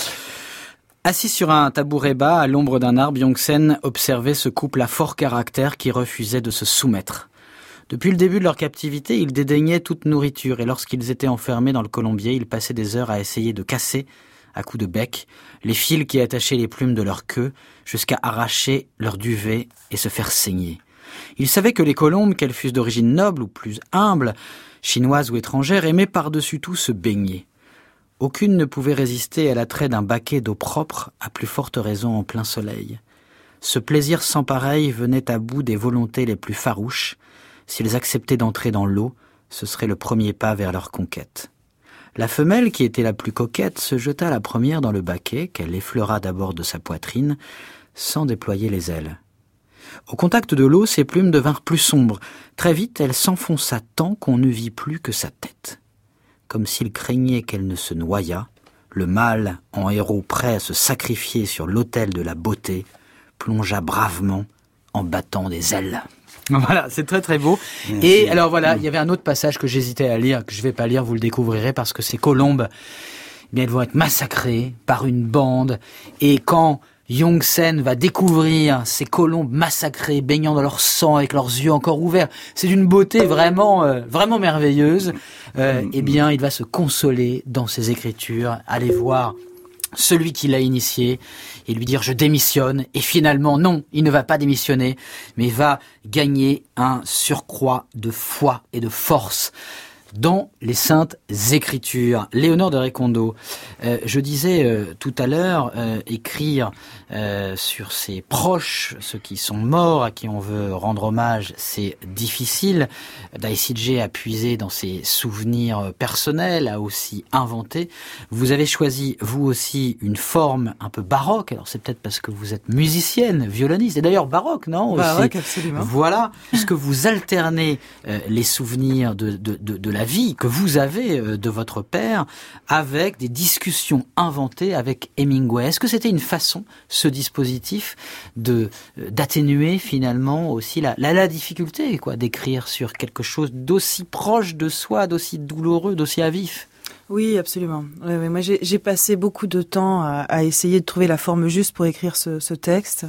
Assis sur un tabouret bas, à l'ombre d'un arbre, Yongsen observait ce couple à fort caractère qui refusait de se soumettre. Depuis le début de leur captivité, ils dédaignaient toute nourriture et lorsqu'ils étaient enfermés dans le colombier, ils passaient des heures à essayer de casser, à coups de bec, les fils qui attachaient les plumes de leur queue jusqu'à arracher leur duvet et se faire saigner. Ils savaient que les colombes, qu'elles fussent d'origine noble ou plus humble, chinoises ou étrangères, aimaient par-dessus tout se baigner. Aucune ne pouvait résister à l'attrait d'un baquet d'eau propre, à plus forte raison en plein soleil. Ce plaisir sans pareil venait à bout des volontés les plus farouches. S'ils acceptaient d'entrer dans l'eau, ce serait le premier pas vers leur conquête. La femelle, qui était la plus coquette, se jeta la première dans le baquet, qu'elle effleura d'abord de sa poitrine, sans déployer les ailes. Au contact de l'eau, ses plumes devinrent plus sombres. Très vite, elle s'enfonça tant qu'on ne vit plus que sa tête. Comme s'il craignait qu'elle ne se noyât, le mâle, en héros prêt à se sacrifier sur l'autel de la beauté, plongea bravement en battant des ailes. Voilà, c'est très très beau. Merci. Et alors voilà, il y avait un autre passage que j'hésitais à lire, que je vais pas lire, vous le découvrirez, parce que ces colombes, eh bien, elles vont être massacrées par une bande. Et quand Yongsen va découvrir ces colombes massacrées, baignant dans leur sang, avec leurs yeux encore ouverts, c'est d'une beauté vraiment merveilleuse. Eh bien, il va se consoler dans ses écritures, aller voir celui qui l'a initié et lui dire « je démissionne ». Et finalement, non, il ne va pas démissionner, mais va gagner un surcroît de foi et de force dans les Saintes Écritures. Léonore de Recondo, je disais tout à l'heure, écrire sur ses proches, ceux qui sont morts, à qui on veut rendre hommage, c'est difficile. Daisy a puisé dans ses souvenirs personnels, a aussi inventé. Vous avez choisi, vous aussi, une forme un peu baroque. Alors c'est peut-être parce que vous êtes musicienne, violoniste, et d'ailleurs baroque, non? Baroque, absolument. Voilà, puisque vous alternez les souvenirs de la vie que vous avez de votre père avec des discussions inventées avec Hemingway. Est-ce que c'était une façon, ce dispositif, d'atténuer finalement aussi la difficulté, quoi, d'écrire sur quelque chose d'aussi proche de soi, d'aussi douloureux, d'aussi à vif? Oui, absolument. Oui, moi, j'ai passé beaucoup de temps à essayer de trouver la forme juste pour écrire ce texte.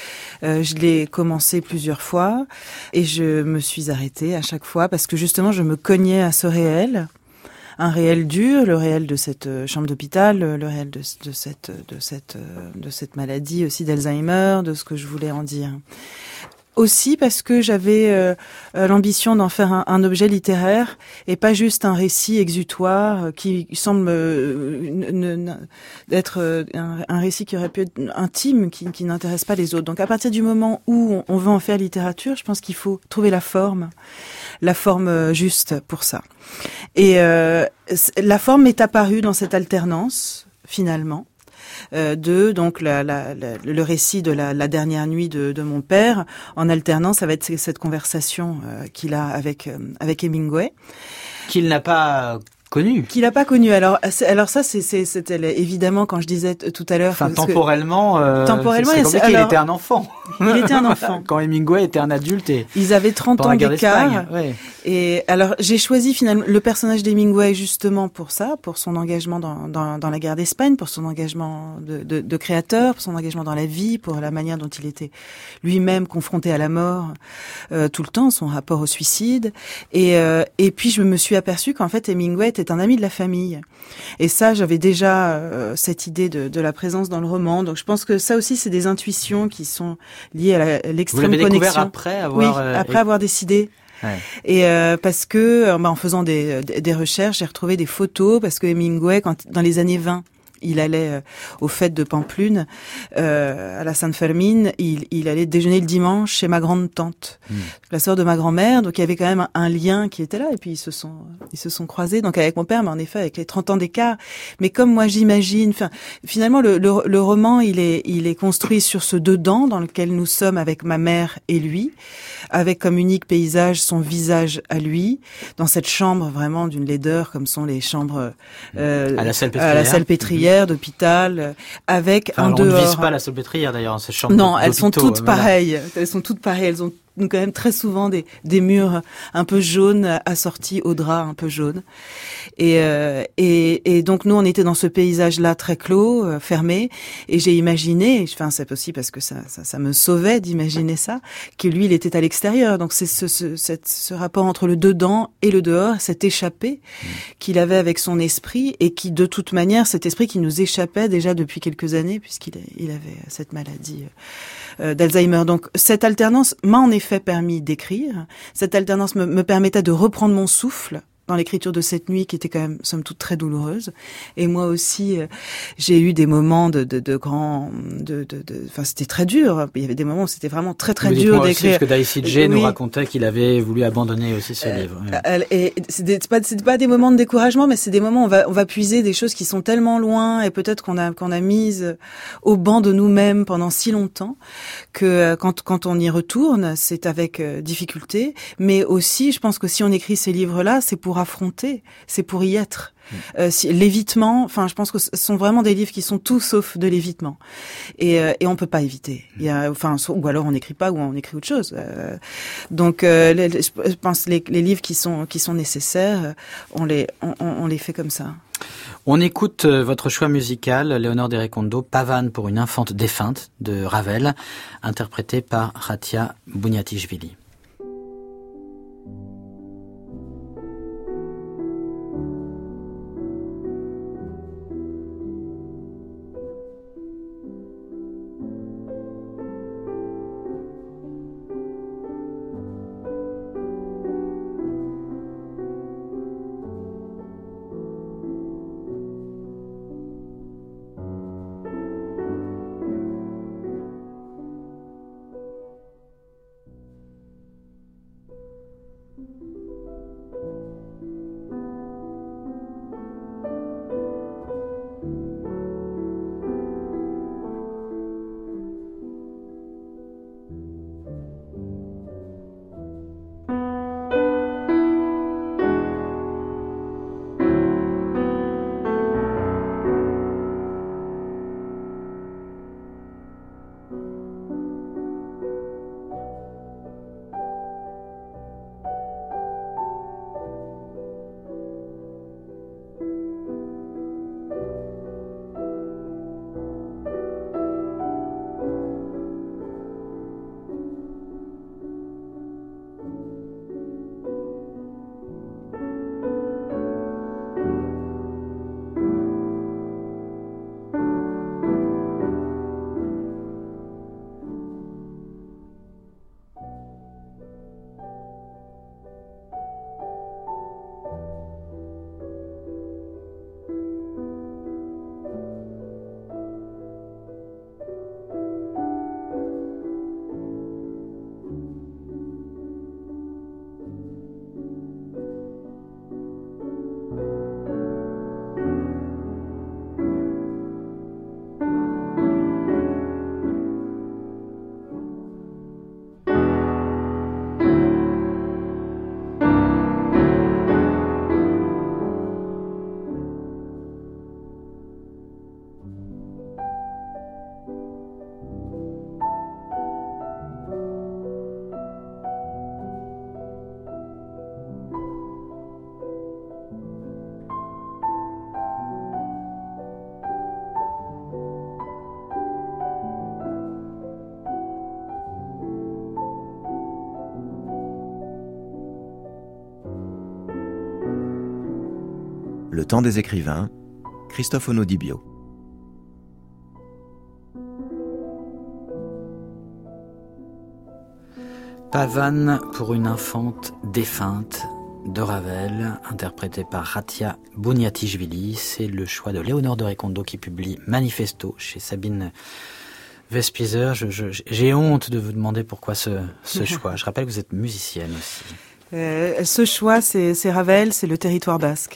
Je l'ai commencé plusieurs fois et je me suis arrêtée à chaque fois parce que justement, je me cognais à ce réel. Un réel dur, le réel de cette chambre d'hôpital, le réel de cette maladie aussi d'Alzheimer, de ce que je voulais en dire. Aussi parce que j'avais l'ambition d'en faire un objet littéraire et pas juste un récit exutoire qui semble d'être un récit qui aurait pu être intime, qui n'intéresse pas les autres. Donc à partir du moment où on veut en faire littérature, je pense qu'il faut trouver la forme juste pour ça. Et la forme est apparue dans cette alternance finalement. Donc le récit de la dernière nuit de mon père, en alternance avec cette conversation qu'il a avec Hemingway. Qu'il n'a pas connu. Qu'il a pas connu. Alors ça, c'était évidemment quand je disais tout à l'heure. Enfin, temporellement, il était un enfant. Il était un enfant. Quand Hemingway était un adulte et ils avaient 30 ans d'écart. Ouais. Et alors, j'ai choisi finalement le personnage d'Hemingway justement pour ça, pour son engagement dans la guerre d'Espagne, pour son engagement de créateur, pour son engagement dans la vie, pour la manière dont il était lui-même confronté à la mort tout le temps, son rapport au suicide. Et puis, je me suis aperçue qu'en fait, Hemingway était un ami de la famille. Et ça, j'avais déjà cette idée de la présence dans le roman. Donc, je pense que ça aussi, c'est des intuitions qui sont liées à l'extrême connexion. Vous l'avez découvert après avoir décidé. Ouais. Et parce que en faisant des recherches, j'ai retrouvé des photos parce que Hemingway, dans les années 20, il allait aux fêtes de Pamplune, à la Sainte-Fermine, il allait déjeuner le dimanche chez ma grande-tante, la sœur de ma grand-mère, donc il y avait quand même un lien qui était là, et puis ils se sont croisés, donc avec mon père, mais en effet avec les 30 ans d'écart. Mais comme moi j'imagine, finalement le roman, il est construit sur ce dedans dans lequel nous sommes avec ma mère et lui, avec comme unique paysage son visage à lui, dans cette chambre vraiment d'une laideur comme sont les chambres à la Salpêtrière. D'hôpital, avec un dehors. On ne vise pas la Salpêtrière d'ailleurs, ces chambres. Non, elles sont toutes pareilles. Elles sont toutes pareilles. Elles ont quand même très souvent des murs un peu jaunes assortis au drap un peu jaune. Et donc nous on était dans ce paysage-là très clos, fermé, et j'ai imaginé, c'est possible parce que ça me sauvait d'imaginer ça, que lui il était à l'extérieur. Donc c'est ce rapport entre le dedans et le dehors, cet échappé qu'il avait avec son esprit, et qui de toute manière, cet esprit qui nous échappait déjà depuis quelques années puisqu'il avait cette maladie d'Alzheimer. Donc cette alternance m'a en effet permis d'écrire. Cette alternance me permettait de reprendre mon souffle dans l'écriture de cette nuit qui était quand même somme toute très douloureuse. Et moi aussi, j'ai eu des moments c'était très dur. Il y avait des moments où c'était vraiment très très dur d'écrire. Parce que Daisy J nous racontait qu'il avait voulu abandonner aussi ce livre. Et c'est pas des moments de découragement, mais c'est des moments où on va puiser des choses qui sont tellement loin et peut-être qu'on a mises au banc de nous-mêmes pendant si longtemps que quand on y retourne, c'est avec difficulté. Mais aussi, je pense que si on écrit ces livres-là, c'est pour affronter, c'est pour y être. L'évitement, je pense que ce sont vraiment des livres qui sont tout sauf de l'évitement, et on peut pas éviter. Ou alors on n'écrit pas, ou on écrit autre chose. Donc, je pense les livres qui sont nécessaires, on les fait comme ça. On écoute votre choix musical, Léonore de Recondo, Pavane pour une infante défunte de Ravel, interprété par Ratia Bouniatishvili. Le temps des écrivains, Christophe Onodibio. Pavane pour une infante défunte de Ravel, interprété par Ratia Bouniatishvili. C'est le choix de Léonore de Recondo qui publie Manifesto chez Sabine Vespizer. J'ai honte de vous demander pourquoi ce choix. Je rappelle que vous êtes musicienne aussi. Ce choix, c'est Ravel, c'est le territoire basque.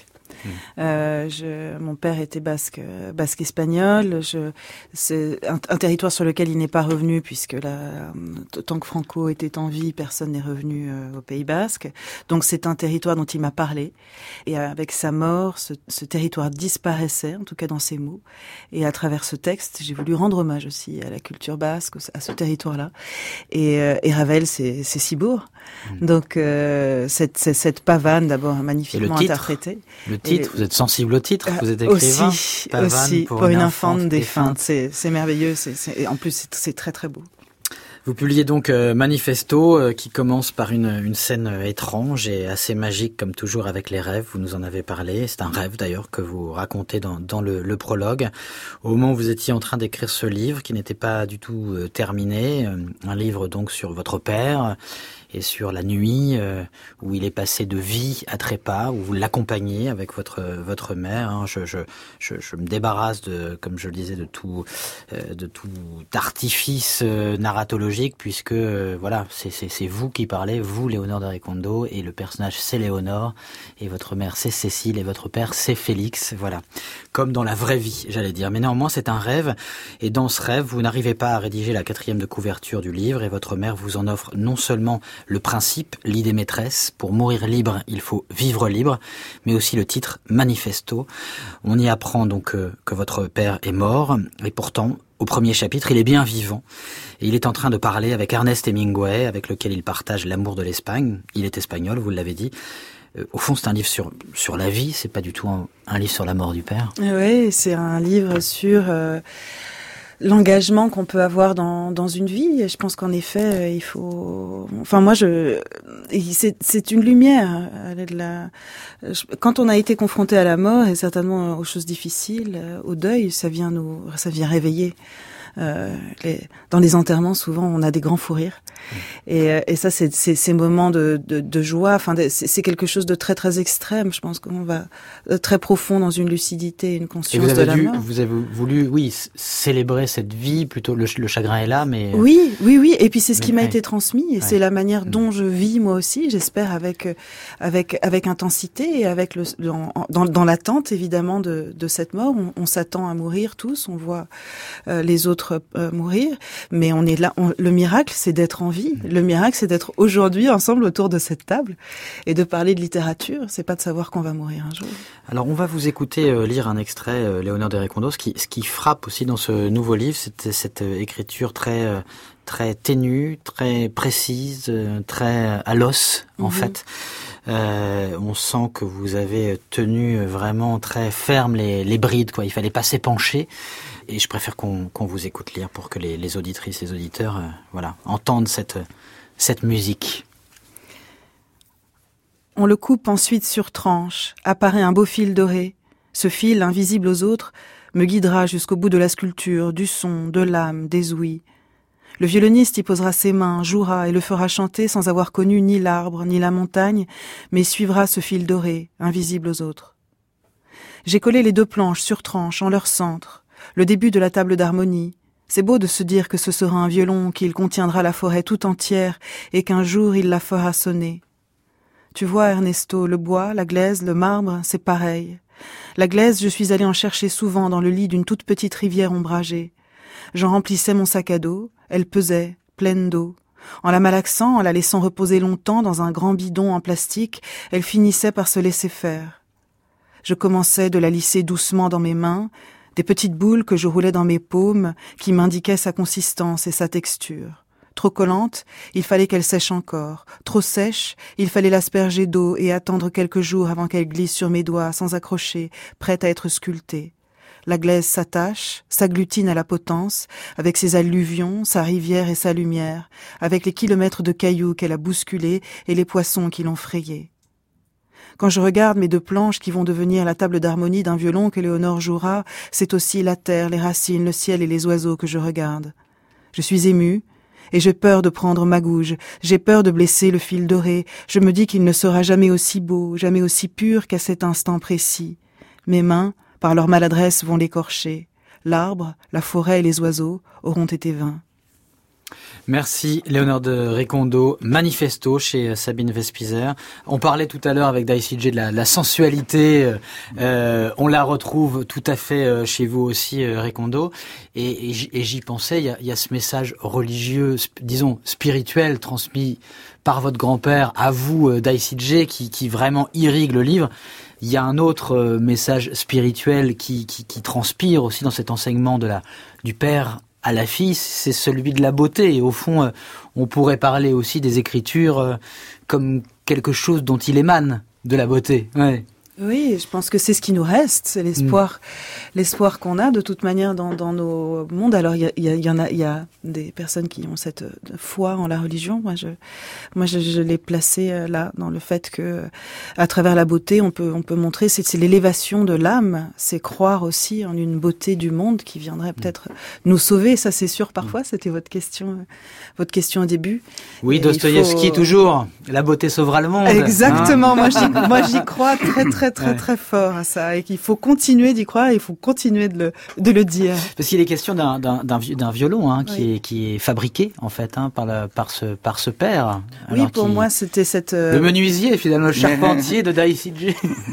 Mon père était basque espagnol. C'est un territoire sur lequel il n'est pas revenu puisque tant que Franco était en vie, personne n'est revenu au Pays Basque. Donc c'est un territoire dont il m'a parlé. Et avec sa mort, ce territoire disparaissait, en tout cas dans ses mots. Et à travers ce texte, j'ai voulu rendre hommage aussi à la culture basque, à ce territoire-là. Et Ravel, c'est Ciboure. Donc cette pavane, d'abord magnifiquement interprétée. Le titre, vous êtes sensible au titre, vous êtes écrivain. Aussi pour une infante défunte. C'est merveilleux, en plus c'est très très beau. Vous publiez donc Manifesto qui commence par une scène étrange et assez magique comme toujours avec les rêves. Vous nous en avez parlé. C'est un rêve d'ailleurs que vous racontez dans le prologue. Au moment où vous étiez en train d'écrire ce livre qui n'était pas du tout terminé, un livre donc sur votre père et sur la nuit où il est passé de vie à trépas, où vous l'accompagnez avec votre mère. Hein. Je me débarrasse comme je le disais, de tout artifice narratologique, puisque voilà, c'est vous qui parlez, vous Léonore de Recondo, et le personnage c'est Léonore, et votre mère c'est Cécile, et votre père c'est Félix. Voilà, comme dans la vraie vie, j'allais dire. Mais néanmoins, c'est un rêve, et dans ce rêve, vous n'arrivez pas à rédiger la 4e de couverture du livre, et votre mère vous en offre non seulement le principe, l'idée maîtresse, pour mourir libre, il faut vivre libre, mais aussi le titre Manifesto. On y apprend donc que votre père est mort, et pourtant, au premier chapitre, il est bien vivant, et il est en train de parler avec Ernest Hemingway, avec lequel il partage l'amour de l'Espagne. Il est espagnol, vous l'avez dit. Au fond, c'est un livre sur la vie, c'est pas du tout un livre sur la mort du père. Oui, c'est un livre sur l'engagement qu'on peut avoir dans une vie. Et je pense qu'en effet, il faut. Enfin, moi, c'est une lumière. Quand on a été confronté à la mort et certainement aux choses difficiles, au deuil, ça vient réveiller. Dans les enterrements, souvent, on a des grands fous rires. Et ça, c'est ces moments de joie. Enfin, c'est quelque chose de très très extrême. Je pense qu'on va très profond dans une lucidité, une conscience de la mort. Vous avez voulu, oui, célébrer cette vie. Plutôt, le chagrin est là, mais oui. Et puis c'est ce qui m'a été transmis. Et c'est la manière dont je vis moi aussi. J'espère avec intensité et avec dans l'attente évidemment de cette mort. On s'attend à mourir tous. On voit les autres mourir, mais on est là. Le miracle, c'est d'être en vie. Le miracle, c'est d'être aujourd'hui ensemble autour de cette table et de parler de littérature. C'est pas de savoir qu'on va mourir un jour. Alors, on va vous écouter lire un extrait, Léonore de Recondo. Ce qui frappe aussi dans ce nouveau livre, c'est cette écriture très très ténue, très précise, très à l'os en fait. On sent que vous avez tenu vraiment très ferme les brides, quoi. Il fallait pas s'épancher. Et je préfère qu'on vous écoute lire pour que les auditrices, les auditeurs, entendent cette musique. On le coupe ensuite sur tranche. Apparaît un beau fil doré. Ce fil, invisible aux autres, me guidera jusqu'au bout de la sculpture, du son, de l'âme, des ouïes. Le violoniste y posera ses mains, jouera et le fera chanter sans avoir connu ni l'arbre, ni la montagne, mais suivra ce fil doré, invisible aux autres. J'ai collé les 2 planches sur tranche en leur centre. Le début de la table d'harmonie. C'est beau de se dire que ce sera un violon, qu'il contiendra la forêt tout entière et qu'un jour il la fera sonner. Tu vois, Ernesto, le bois, la glaise, le marbre, c'est pareil. La glaise, je suis allée en chercher souvent dans le lit d'une toute petite rivière ombragée. J'en remplissais mon sac à dos, elle pesait, pleine d'eau. En la malaxant, en la laissant reposer longtemps dans un grand bidon en plastique, elle finissait par se laisser faire. Je commençais de la lisser doucement dans mes mains, des petites boules que je roulais dans mes paumes qui m'indiquaient sa consistance et sa texture. Trop collante, il fallait qu'elle sèche encore. Trop sèche, il fallait l'asperger d'eau et attendre quelques jours avant qu'elle glisse sur mes doigts sans accrocher, prête à être sculptée. La glaise s'attache, s'agglutine à la potence, avec ses alluvions, sa rivière et sa lumière, avec les kilomètres de cailloux qu'elle a bousculés et les poissons qui l'ont frayée. Quand je regarde mes deux planches qui vont devenir la table d'harmonie d'un violon que Léonore jouera, c'est aussi la terre, les racines, le ciel et les oiseaux que je regarde. Je suis émue, et j'ai peur de prendre ma gouge, j'ai peur de blesser le fil doré, je me dis qu'il ne sera jamais aussi beau, jamais aussi pur qu'à cet instant précis. Mes mains, par leur maladresse, vont l'écorcher. L'arbre, la forêt et les oiseaux auront été vains. Merci Léonore de Recondo, Manifesto chez Sabine Vespizer. On parlait tout à l'heure avec d'ICJ de la sensualité, on la retrouve tout à fait chez vous aussi Recondo, et j'y pensais, il y a ce message religieux, disons spirituel, transmis par votre grand-père à vous d'ICJ qui vraiment irrigue le livre. Il y a un autre message spirituel qui transpire aussi dans cet enseignement du père à la fille, c'est celui de la beauté. Et au fond, on pourrait parler aussi des Écritures comme quelque chose dont il émane de la beauté. Ouais. Oui, je pense que c'est ce qui nous reste, c'est l'espoir qu'on a de toute manière dans nos mondes. Alors il y a des personnes qui ont cette foi en la religion. Moi je l'ai placé là dans le fait que à travers la beauté on peut montrer c'est l'élévation de l'âme, c'est croire aussi en une beauté du monde qui viendrait peut-être nous sauver. Ça c'est sûr. Parfois c'était votre question au début. Oui, Dostoïevski toujours. La beauté sauvera le monde. Exactement. Moi j'y crois très fort à ça, et qu'il faut continuer d'y croire, il faut continuer de le dire. Parce qu'il est question d'un violon qui est fabriqué en fait par ce père. Oui, alors pour moi c'était le menuisier finalement, le charpentier de d'ICJ.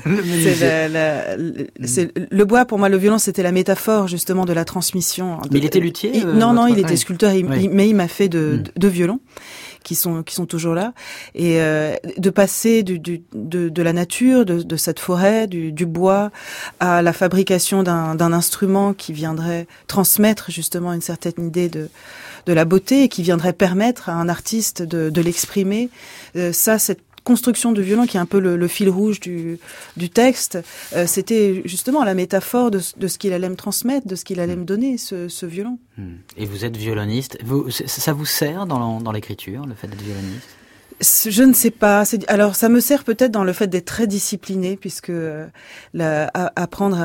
Le bois pour moi, le violon c'était la métaphore justement de la transmission. Mais il était luthier. Non, il était sculpteur, mais il m'a fait deux violons qui sont toujours là, et de passer de la nature, de cette forêt, du bois, à la fabrication d'un instrument qui viendrait transmettre justement une certaine idée de la beauté, et qui viendrait permettre à un artiste de l'exprimer. Cette construction de violon qui est un peu le fil rouge du texte, c'était justement la métaphore de ce qu'il allait me transmettre, de ce qu'il allait me donner, ce violon. Et vous êtes violoniste. Ça vous sert dans l'écriture, le fait d'être violoniste ? Je ne sais pas. Alors, ça me sert peut-être dans le fait d'être très discipliné, puisque apprendre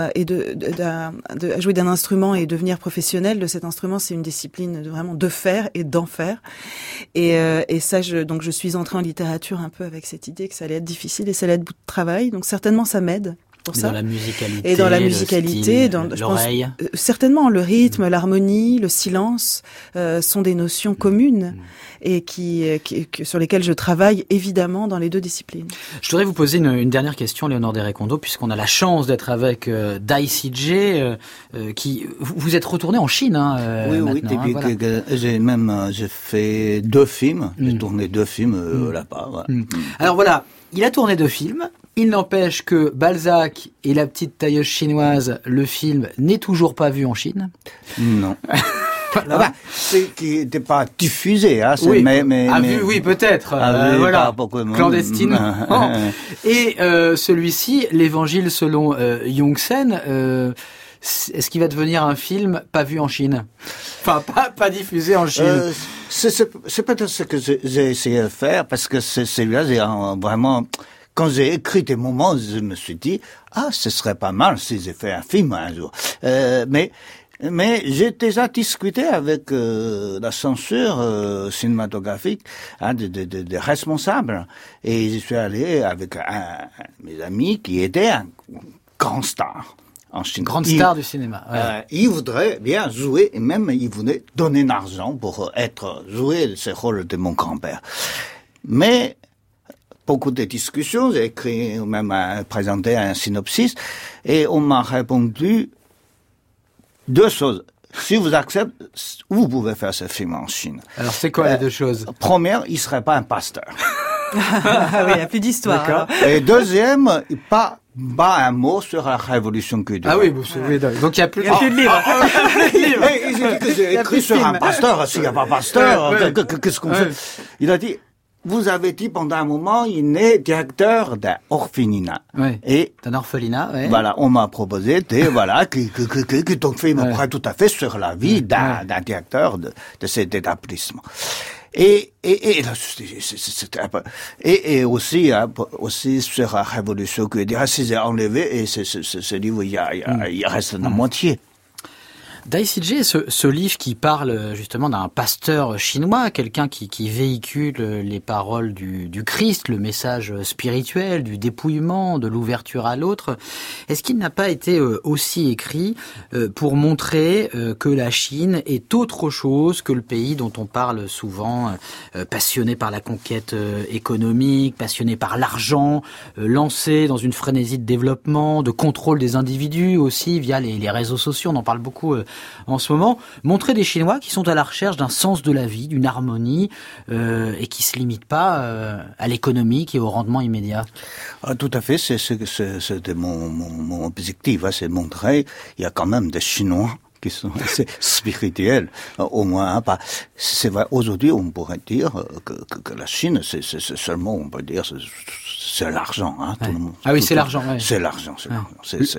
à jouer d'un instrument et devenir professionnel de cet instrument, c'est une discipline vraiment de faire et d'en faire. Et ça, donc je suis entrée en littérature un peu avec cette idée que ça allait être difficile et ça allait être beaucoup de travail. Donc certainement, ça m'aide. Et dans la musicalité, et dans la musicalité, l'oreille. Je pense, certainement le rythme, l'harmonie, le silence sont des notions communes et sur lesquelles je travaille évidemment dans les deux disciplines. Je voudrais vous poser une dernière question, Léonore de Recondo, puisqu'on a la chance d'être avec d'ICJ, qui vous êtes retourné en Chine. Oui, voilà. J'ai fait 2 films, j'ai tourné 2 films là-bas. Voilà. Alors voilà, il a tourné 2 films. Il n'empêche que Balzac et la petite tailleuse chinoise, le film n'est toujours pas vu en Chine. Non. Voilà. C'est qui n'était pas diffusé, hein. Oui, vu, oui, peut-être. Voilà, clandestinement. Et celui-ci, l'Évangile selon Yongsen, est-ce qu'il va devenir un film pas vu en Chine? Enfin, pas diffusé en Chine. C'est peut-être ce que j'ai essayé de faire, parce que celui-là, c'est vraiment... Quand j'ai écrit des moments, je me suis dit, ce serait pas mal si j'ai fait un film un jour. Mais j'ai déjà discuté avec la censure cinématographique des responsables, et je suis allé avec mes amis qui était un grand star en Chine. Grande star du cinéma. Ouais. Il voudrait bien jouer, et même il voulait donner de l'argent pour jouer ce rôle de mon grand-père. Mais beaucoup de discussions, j'ai écrit, même présenté un synopsis, et on m'a répondu 2 choses. Si vous acceptez, vous pouvez faire ce film en Chine. Alors c'est quoi les 2 choses? Première, il serait pas un pasteur. Oui, il n'y a plus d'histoire. Et deuxième, pas un mot sur la révolution culturelle. Ah oui, vous savez. Donc il n'y a plus de livre. Il a dit que j'ai écrit sur un pasteur. S'il n'y a pas pasteur, qu'est-ce qu'on fait? Il a dit, vous avez dit pendant un moment, il est directeur d'un orphelinat. Oui. Et d'un orphelinat, oui. Voilà, on m'a proposé que ton film pourrait tout à fait sur la vie d'un directeur de cet établissement. Et aussi sur la révolution que c'est enlevé et ce livre il reste la moitié. Dai CJ, ce livre qui parle justement d'un pasteur chinois, quelqu'un qui véhicule les paroles du Christ, le message spirituel, du dépouillement, de l'ouverture à l'autre, est-ce qu'il n'a pas été aussi écrit pour montrer que la Chine est autre chose que le pays dont on parle souvent, passionné par la conquête économique, passionné par l'argent, lancé dans une frénésie de développement, de contrôle des individus aussi via les réseaux sociaux, on en parle beaucoup en ce moment, montrer des Chinois qui sont à la recherche d'un sens de la vie, d'une harmonie, et qui se limitent pas à l'économique et au rendement immédiat. Ah, tout à fait, c'était mon objectif, c'est montrer il y a quand même des Chinois qui sont assez spirituels, au moins. C'est vrai, aujourd'hui, on pourrait dire que la Chine, c'est seulement, on peut dire, c'est l'argent, hein, ouais. Tout le monde. Ah oui, c'est l'argent, ouais. C'est l'argent, c'est l'argent.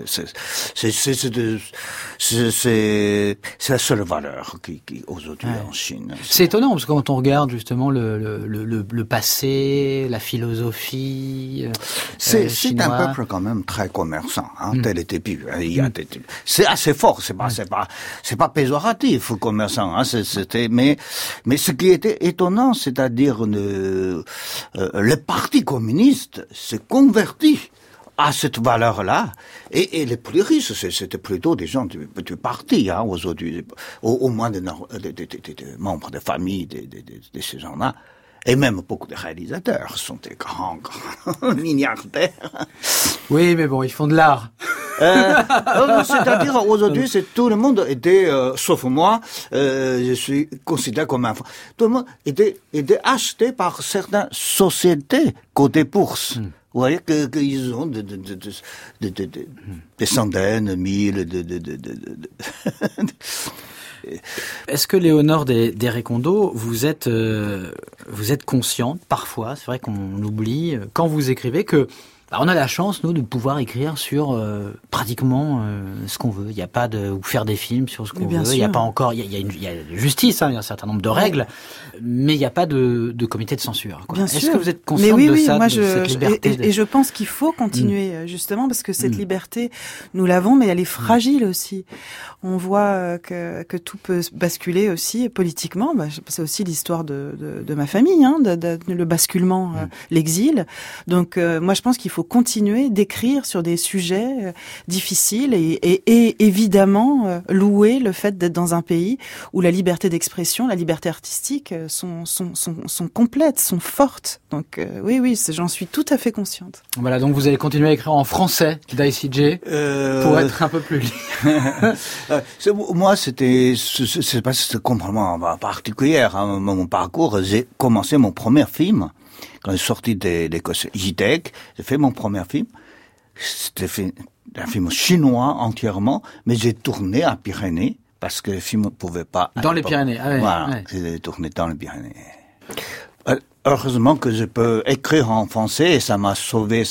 C'est la seule valeur qui aujourd'hui en Chine. C'est étonnant, parce que quand on regarde justement le passé, la philosophie, c'est chinois. un peuple quand même très commerçant, hein, tel était plus. C'est assez fort, c'est pas péjoratif, commerçant, hein, mais ce qui était étonnant, c'est-à-dire le parti communiste s'est converti à cette valeur-là, et les plus riches, c'était plutôt des gens du parti, hein, aujourd'hui, au moins des membres de famille de ces gens-là. Et même beaucoup de réalisateurs sont des grands milliardaires. Oui, mais bon, ils font de l'art. C'est-à-dire, aujourd'hui, tout le monde était, sauf moi, je suis considéré comme un... Tout le monde était acheté par certaines sociétés côté bourse. Vous voyez qu'ils ont des centaines, mille Est-ce que Léonore Desrécondos, vous êtes consciente parfois, c'est vrai qu'on oublie quand vous écrivez que on a la chance, nous, de pouvoir écrire sur pratiquement ce qu'on veut. Il n'y a pas ou faire des films sur ce qu'on veut. Il n'y a pas encore. Il y a justice, hein, il y a un certain nombre de règles, mais il n'y a pas de comité de censure. Quoi. Est-ce que vous êtes consciente de ça, de cette liberté et je pense qu'il faut continuer justement parce que cette liberté, nous l'avons, mais elle est fragile aussi. On voit que tout peut basculer aussi politiquement. C'est aussi l'histoire de ma famille, hein, le basculement, l'exil. Donc moi, je pense qu'il faut continuer d'écrire sur des sujets difficiles et évidemment louer le fait d'être dans un pays où la liberté d'expression, la liberté artistique sont complètes, sont fortes. Donc oui, j'en suis tout à fait consciente. Voilà, donc vous allez continuer à écrire en français, Dai CJ, pour être un peu plus libre. Moi, c'est complètement particulier. Hein, mon parcours, j'ai commencé mon premier film. Quand je suis sorti de l'école JTEC, j'ai fait mon premier film. C'était un film chinois entièrement, mais j'ai tourné à Pyrénées parce que le film ne pouvait pas... Dans les Pyrénées, ah ouais. Voilà, ouais. J'ai tourné dans les Pyrénées. Heureusement que je peux écrire en français et ça m'a sauvé,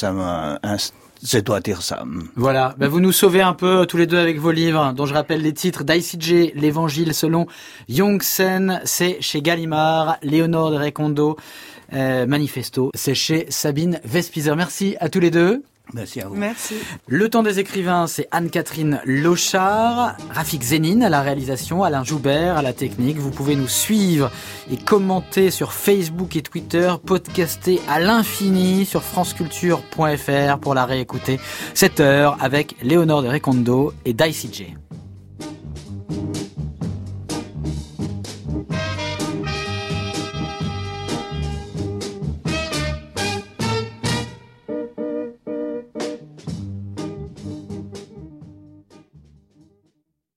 je dois dire ça. Voilà, vous nous sauvez un peu tous les deux avec vos livres, dont je rappelle les titres: Dai CJ, l'Évangile selon Yongsen, c'est chez Gallimard, Léonore Desrécondos, Manifesto, c'est chez Sabine Vespizer. Merci à tous les deux. Merci à vous. Merci. Le temps des écrivains, c'est Anne-Catherine Lochard, Rafik Zénine à la réalisation, Alain Joubert à la technique. Vous pouvez nous suivre et commenter sur Facebook et Twitter, podcaster à l'infini sur franceculture.fr pour la réécouter. 7 heures avec Léonore Desrécondos et Dai CJ.